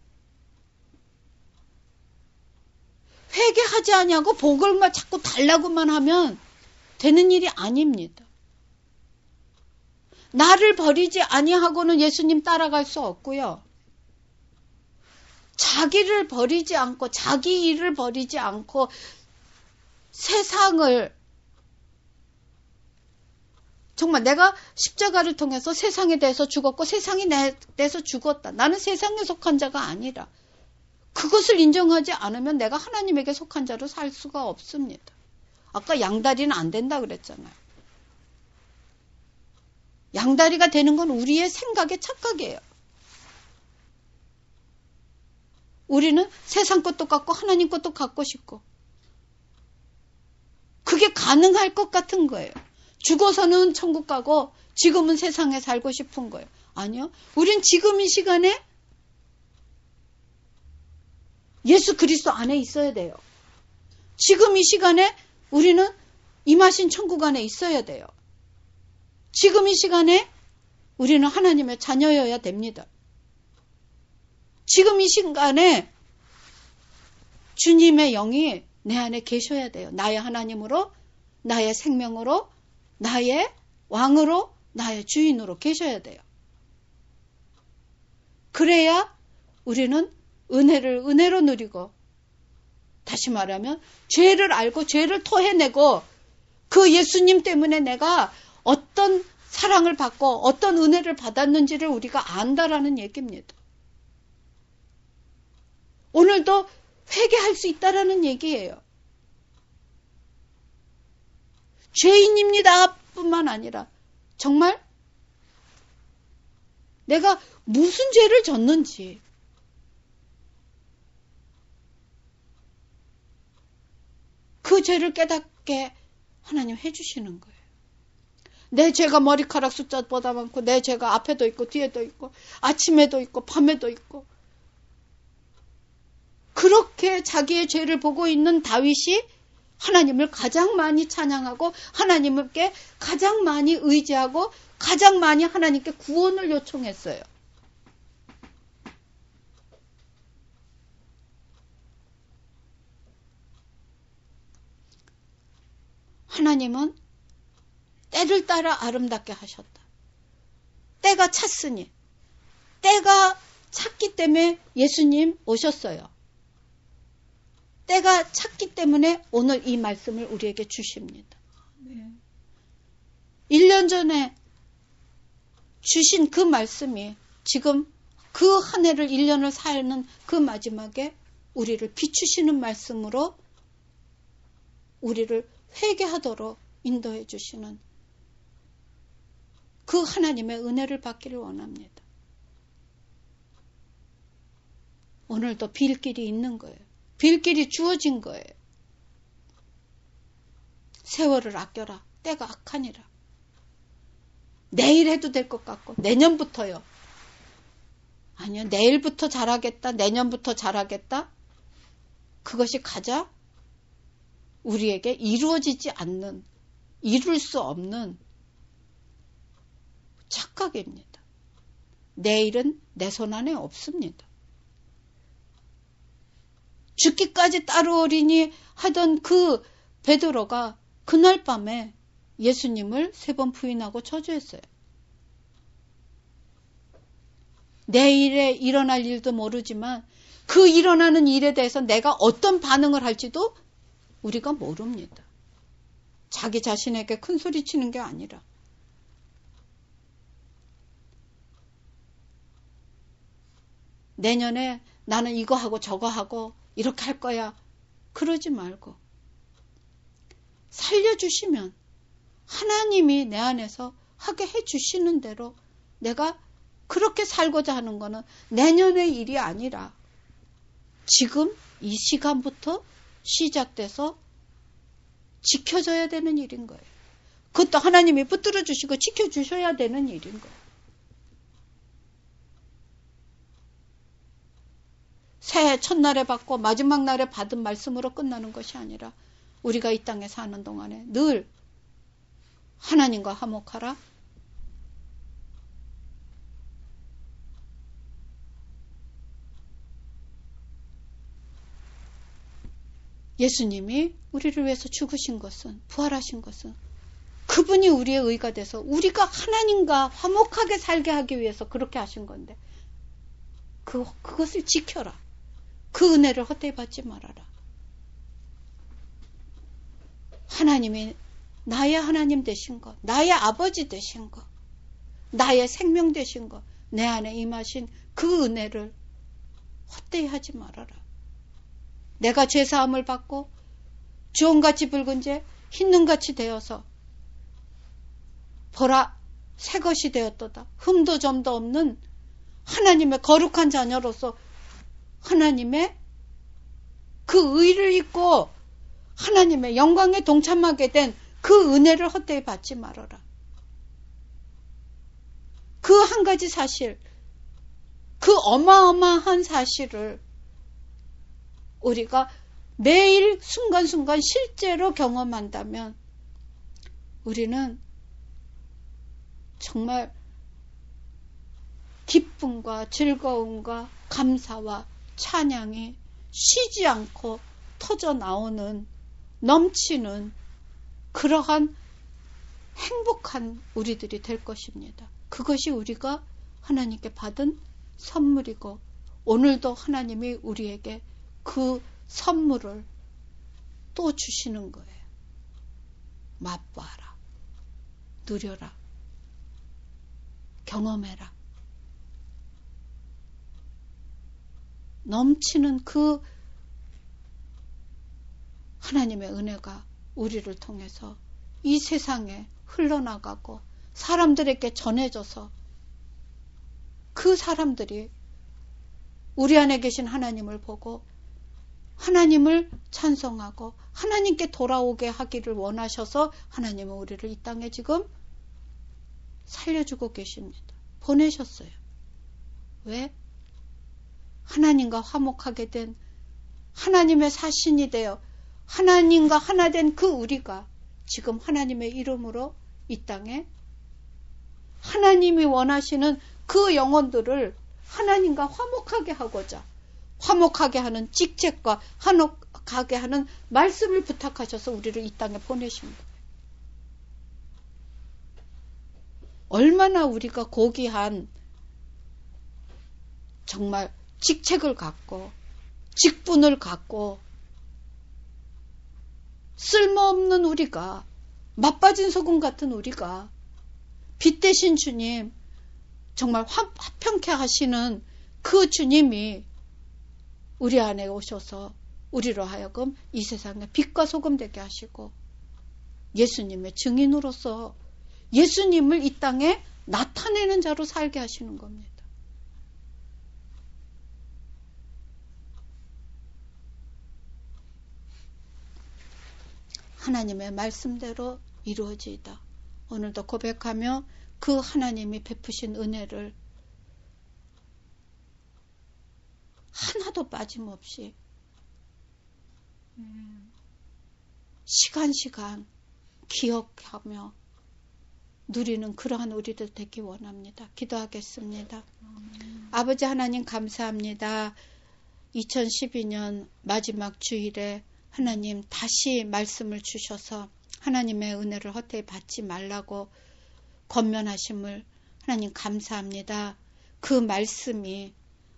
회개하지 아니하고 복을 자꾸 달라고만 하면 되는 일이 아닙니다. 나를 버리지 아니하고는 예수님 따라갈 수 없고요. 자기를 버리지 않고 자기 일을 버리지 않고 세상을, 정말 내가 십자가를 통해서 세상에 대해서 죽었고 세상이 내 대해서 죽었다. 나는 세상에 속한 자가 아니라, 그것을 인정하지 않으면 내가 하나님에게 속한 자로 살 수가 없습니다. 아까 양다리는 안 된다 그랬잖아요. 양다리가 되는 건 우리의 생각의 착각이에요. 우리는 세상 것도 갖고 하나님 것도 갖고 싶고 그게 가능할 것 같은 거예요. 죽어서는 천국 가고 지금은 세상에 살고 싶은 거예요. 아니요. 우린 지금 이 시간에 예수 그리스도 안에 있어야 돼요. 지금 이 시간에 우리는 임하신 천국 안에 있어야 돼요. 지금 이 시간에 우리는 하나님의 자녀여야 됩니다. 지금 이 시간에 주님의 영이 내 안에 계셔야 돼요. 나의 하나님으로, 나의 생명으로, 나의 왕으로, 나의 주인으로 계셔야 돼요. 그래야 우리는 은혜를 은혜로 누리고 다시 말하면 죄를 알고 죄를 토해내고 그 예수님 때문에 내가 어떤 사랑을 받고 어떤 은혜를 받았는지를 우리가 안다라는 얘기입니다. 오늘도 회개할 수 있다라는 얘기예요. 죄인입니다 뿐만 아니라 정말 내가 무슨 죄를 졌는지 그 죄를 깨닫게 하나님 해주시는 거예요. 내 죄가 머리카락 숫자보다 많고 내 죄가 앞에도 있고 뒤에도 있고 아침에도 있고 밤에도 있고 그렇게 자기의 죄를 보고 있는 다윗이 하나님을 가장 많이 찬양하고 하나님께 가장 많이 의지하고 가장 많이 하나님께 구원을 요청했어요. 하나님은 때를 따라 아름답게 하셨다. 때가 찼으니 때가 찼기 때문에 예수님 오셨어요. 때가 찼기 때문에 오늘 이 말씀을 우리에게 주십니다. 네. 1년 전에 주신 그 말씀이 지금 그 한 해를 1년을 사는 그 마지막에 우리를 비추시는 말씀으로 우리를 회개하도록 인도해 주시는 그 하나님의 은혜를 받기를 원합니다. 오늘도 빌 길이 있는 거예요. 빌 길이 주어진 거예요. 세월을 아껴라. 때가 악하니라. 내일 해도 될 것 같고 내년부터요. 아니요. 내일부터 잘하겠다. 내년부터 잘하겠다. 그것이 가장 우리에게 이루어지지 않는, 이룰 수 없는 착각입니다. 내일은 내 손 안에 없습니다. 죽기까지 따르오리니 하던 그 베드로가 그날 밤에 예수님을 3번 부인하고 저주했어요. 내일에 일어날 일도 모르지만 그 일어나는 일에 대해서 내가 어떤 반응을 할지도 우리가 모릅니다. 자기 자신에게 큰 소리 치는 게 아니라 내년에 나는 이거 하고 저거 하고 이렇게 할 거야. 그러지 말고 살려주시면 하나님이 내 안에서 하게 해주시는 대로 내가 그렇게 살고자 하는 거는 내년의 일이 아니라 지금 이 시간부터 시작돼서 지켜져야 되는 일인 거예요. 그것도 하나님이 붙들어 주시고 지켜주셔야 되는 일인 거예요. 새해 첫날에 받고 마지막 날에 받은 말씀으로 끝나는 것이 아니라 우리가 이 땅에 사는 동안에 늘 하나님과 화목하라. 예수님이 우리를 위해서 죽으신 것은, 부활하신 것은 그분이 우리의 의가 돼서 우리가 하나님과 화목하게 살게 하기 위해서 그렇게 하신 건데 그것을 지켜라. 그 은혜를 헛되이 받지 말아라. 하나님이 나의 하나님 되신 것, 나의 아버지 되신 것, 나의 생명 되신 것, 내 안에 임하신 그 은혜를 헛되이 하지 말아라. 내가 죄사함을 받고 주홍같이 붉은 죄 흰눈같이 되어서 보라 새것이 되었도다. 흠도 점도 없는 하나님의 거룩한 자녀로서 하나님의 그 의를 입고 하나님의 영광에 동참하게 된 그 은혜를 헛되이 받지 말아라. 그 한 가지 사실, 그 어마어마한 사실을 우리가 매일 순간순간 실제로 경험한다면 우리는 정말 기쁨과 즐거움과 감사와 찬양이 쉬지 않고 터져 나오는 넘치는 그러한 행복한 우리들이 될 것입니다. 그것이 우리가 하나님께 받은 선물이고 오늘도 하나님이 우리에게 그 선물을 또 주시는 거예요. 맛봐라. 누려라. 경험해라. 넘치는 그 하나님의 은혜가 우리를 통해서 이 세상에 흘러나가고 사람들에게 전해져서 그 사람들이 우리 안에 계신 하나님을 보고 하나님을 찬송하고 하나님께 돌아오게 하기를 원하셔서 하나님은 우리를 이 땅에 지금 살려주고 계십니다. 보내셨어요. 왜? 하나님과 화목하게 된 하나님의 사신이 되어 하나님과 하나 된 그 우리가 지금 하나님의 이름으로 이 땅에 하나님이 원하시는 그 영혼들을 하나님과 화목하게 하고자 화목하게 하는 직책과 화목하게 하는 말씀을 부탁하셔서 우리를 이 땅에 보내신 거예요. 얼마나 우리가 고귀한 정말 직책을 갖고 직분을 갖고 쓸모없는 우리가 맛빠진 소금 같은 우리가 빛 대신 주님 정말 화평케 하시는 그 주님이 우리 안에 오셔서 우리로 하여금 이 세상에 빛과 소금 되게 하시고 예수님의 증인으로서 예수님을 이 땅에 나타내는 자로 살게 하시는 겁니다. 하나님의 말씀대로 이루어지이다. 오늘도 고백하며 그 하나님이 베푸신 은혜를 하나도 빠짐없이 시간 기억하며 누리는 그러한 우리들 되기 원합니다. 기도하겠습니다. 아버지 하나님 감사합니다. 2012년 마지막 주일에 하나님 다시 말씀을 주셔서 하나님의 은혜를 헛되이 받지 말라고 권면하심을 하나님 감사합니다. 그 말씀이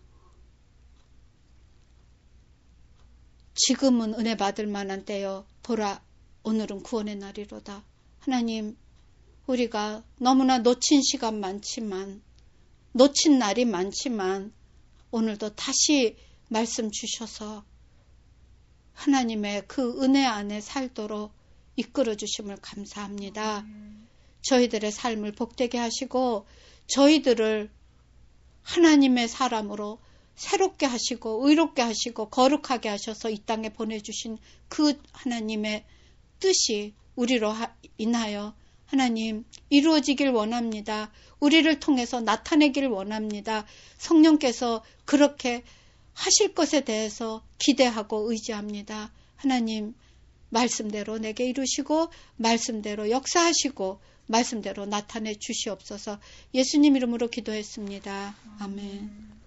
지금은 은혜 받을 만한 때요. 보라 오늘은 구원의 날이로다. 하나님 우리가 너무나 놓친 시간 많지만 놓친 날이 많지만 오늘도 다시 말씀 주셔서 하나님의 그 은혜 안에 살도록 이끌어 주심을 감사합니다. 저희들의 삶을 복되게 하시고 저희들을 하나님의 사람으로 새롭게 하시고 의롭게 하시고 거룩하게 하셔서 이 땅에 보내주신 그 하나님의 뜻이 우리로 인하여 하나님 이루어지길 원합니다. 우리를 통해서 나타내길 원합니다. 성령께서 그렇게 하실 것에 대해서 기대하고 의지합니다. 하나님 말씀대로 내게 이루시고 말씀대로 역사하시고 말씀대로 나타내 주시옵소서. 예수님 이름으로 기도했습니다. 아멘.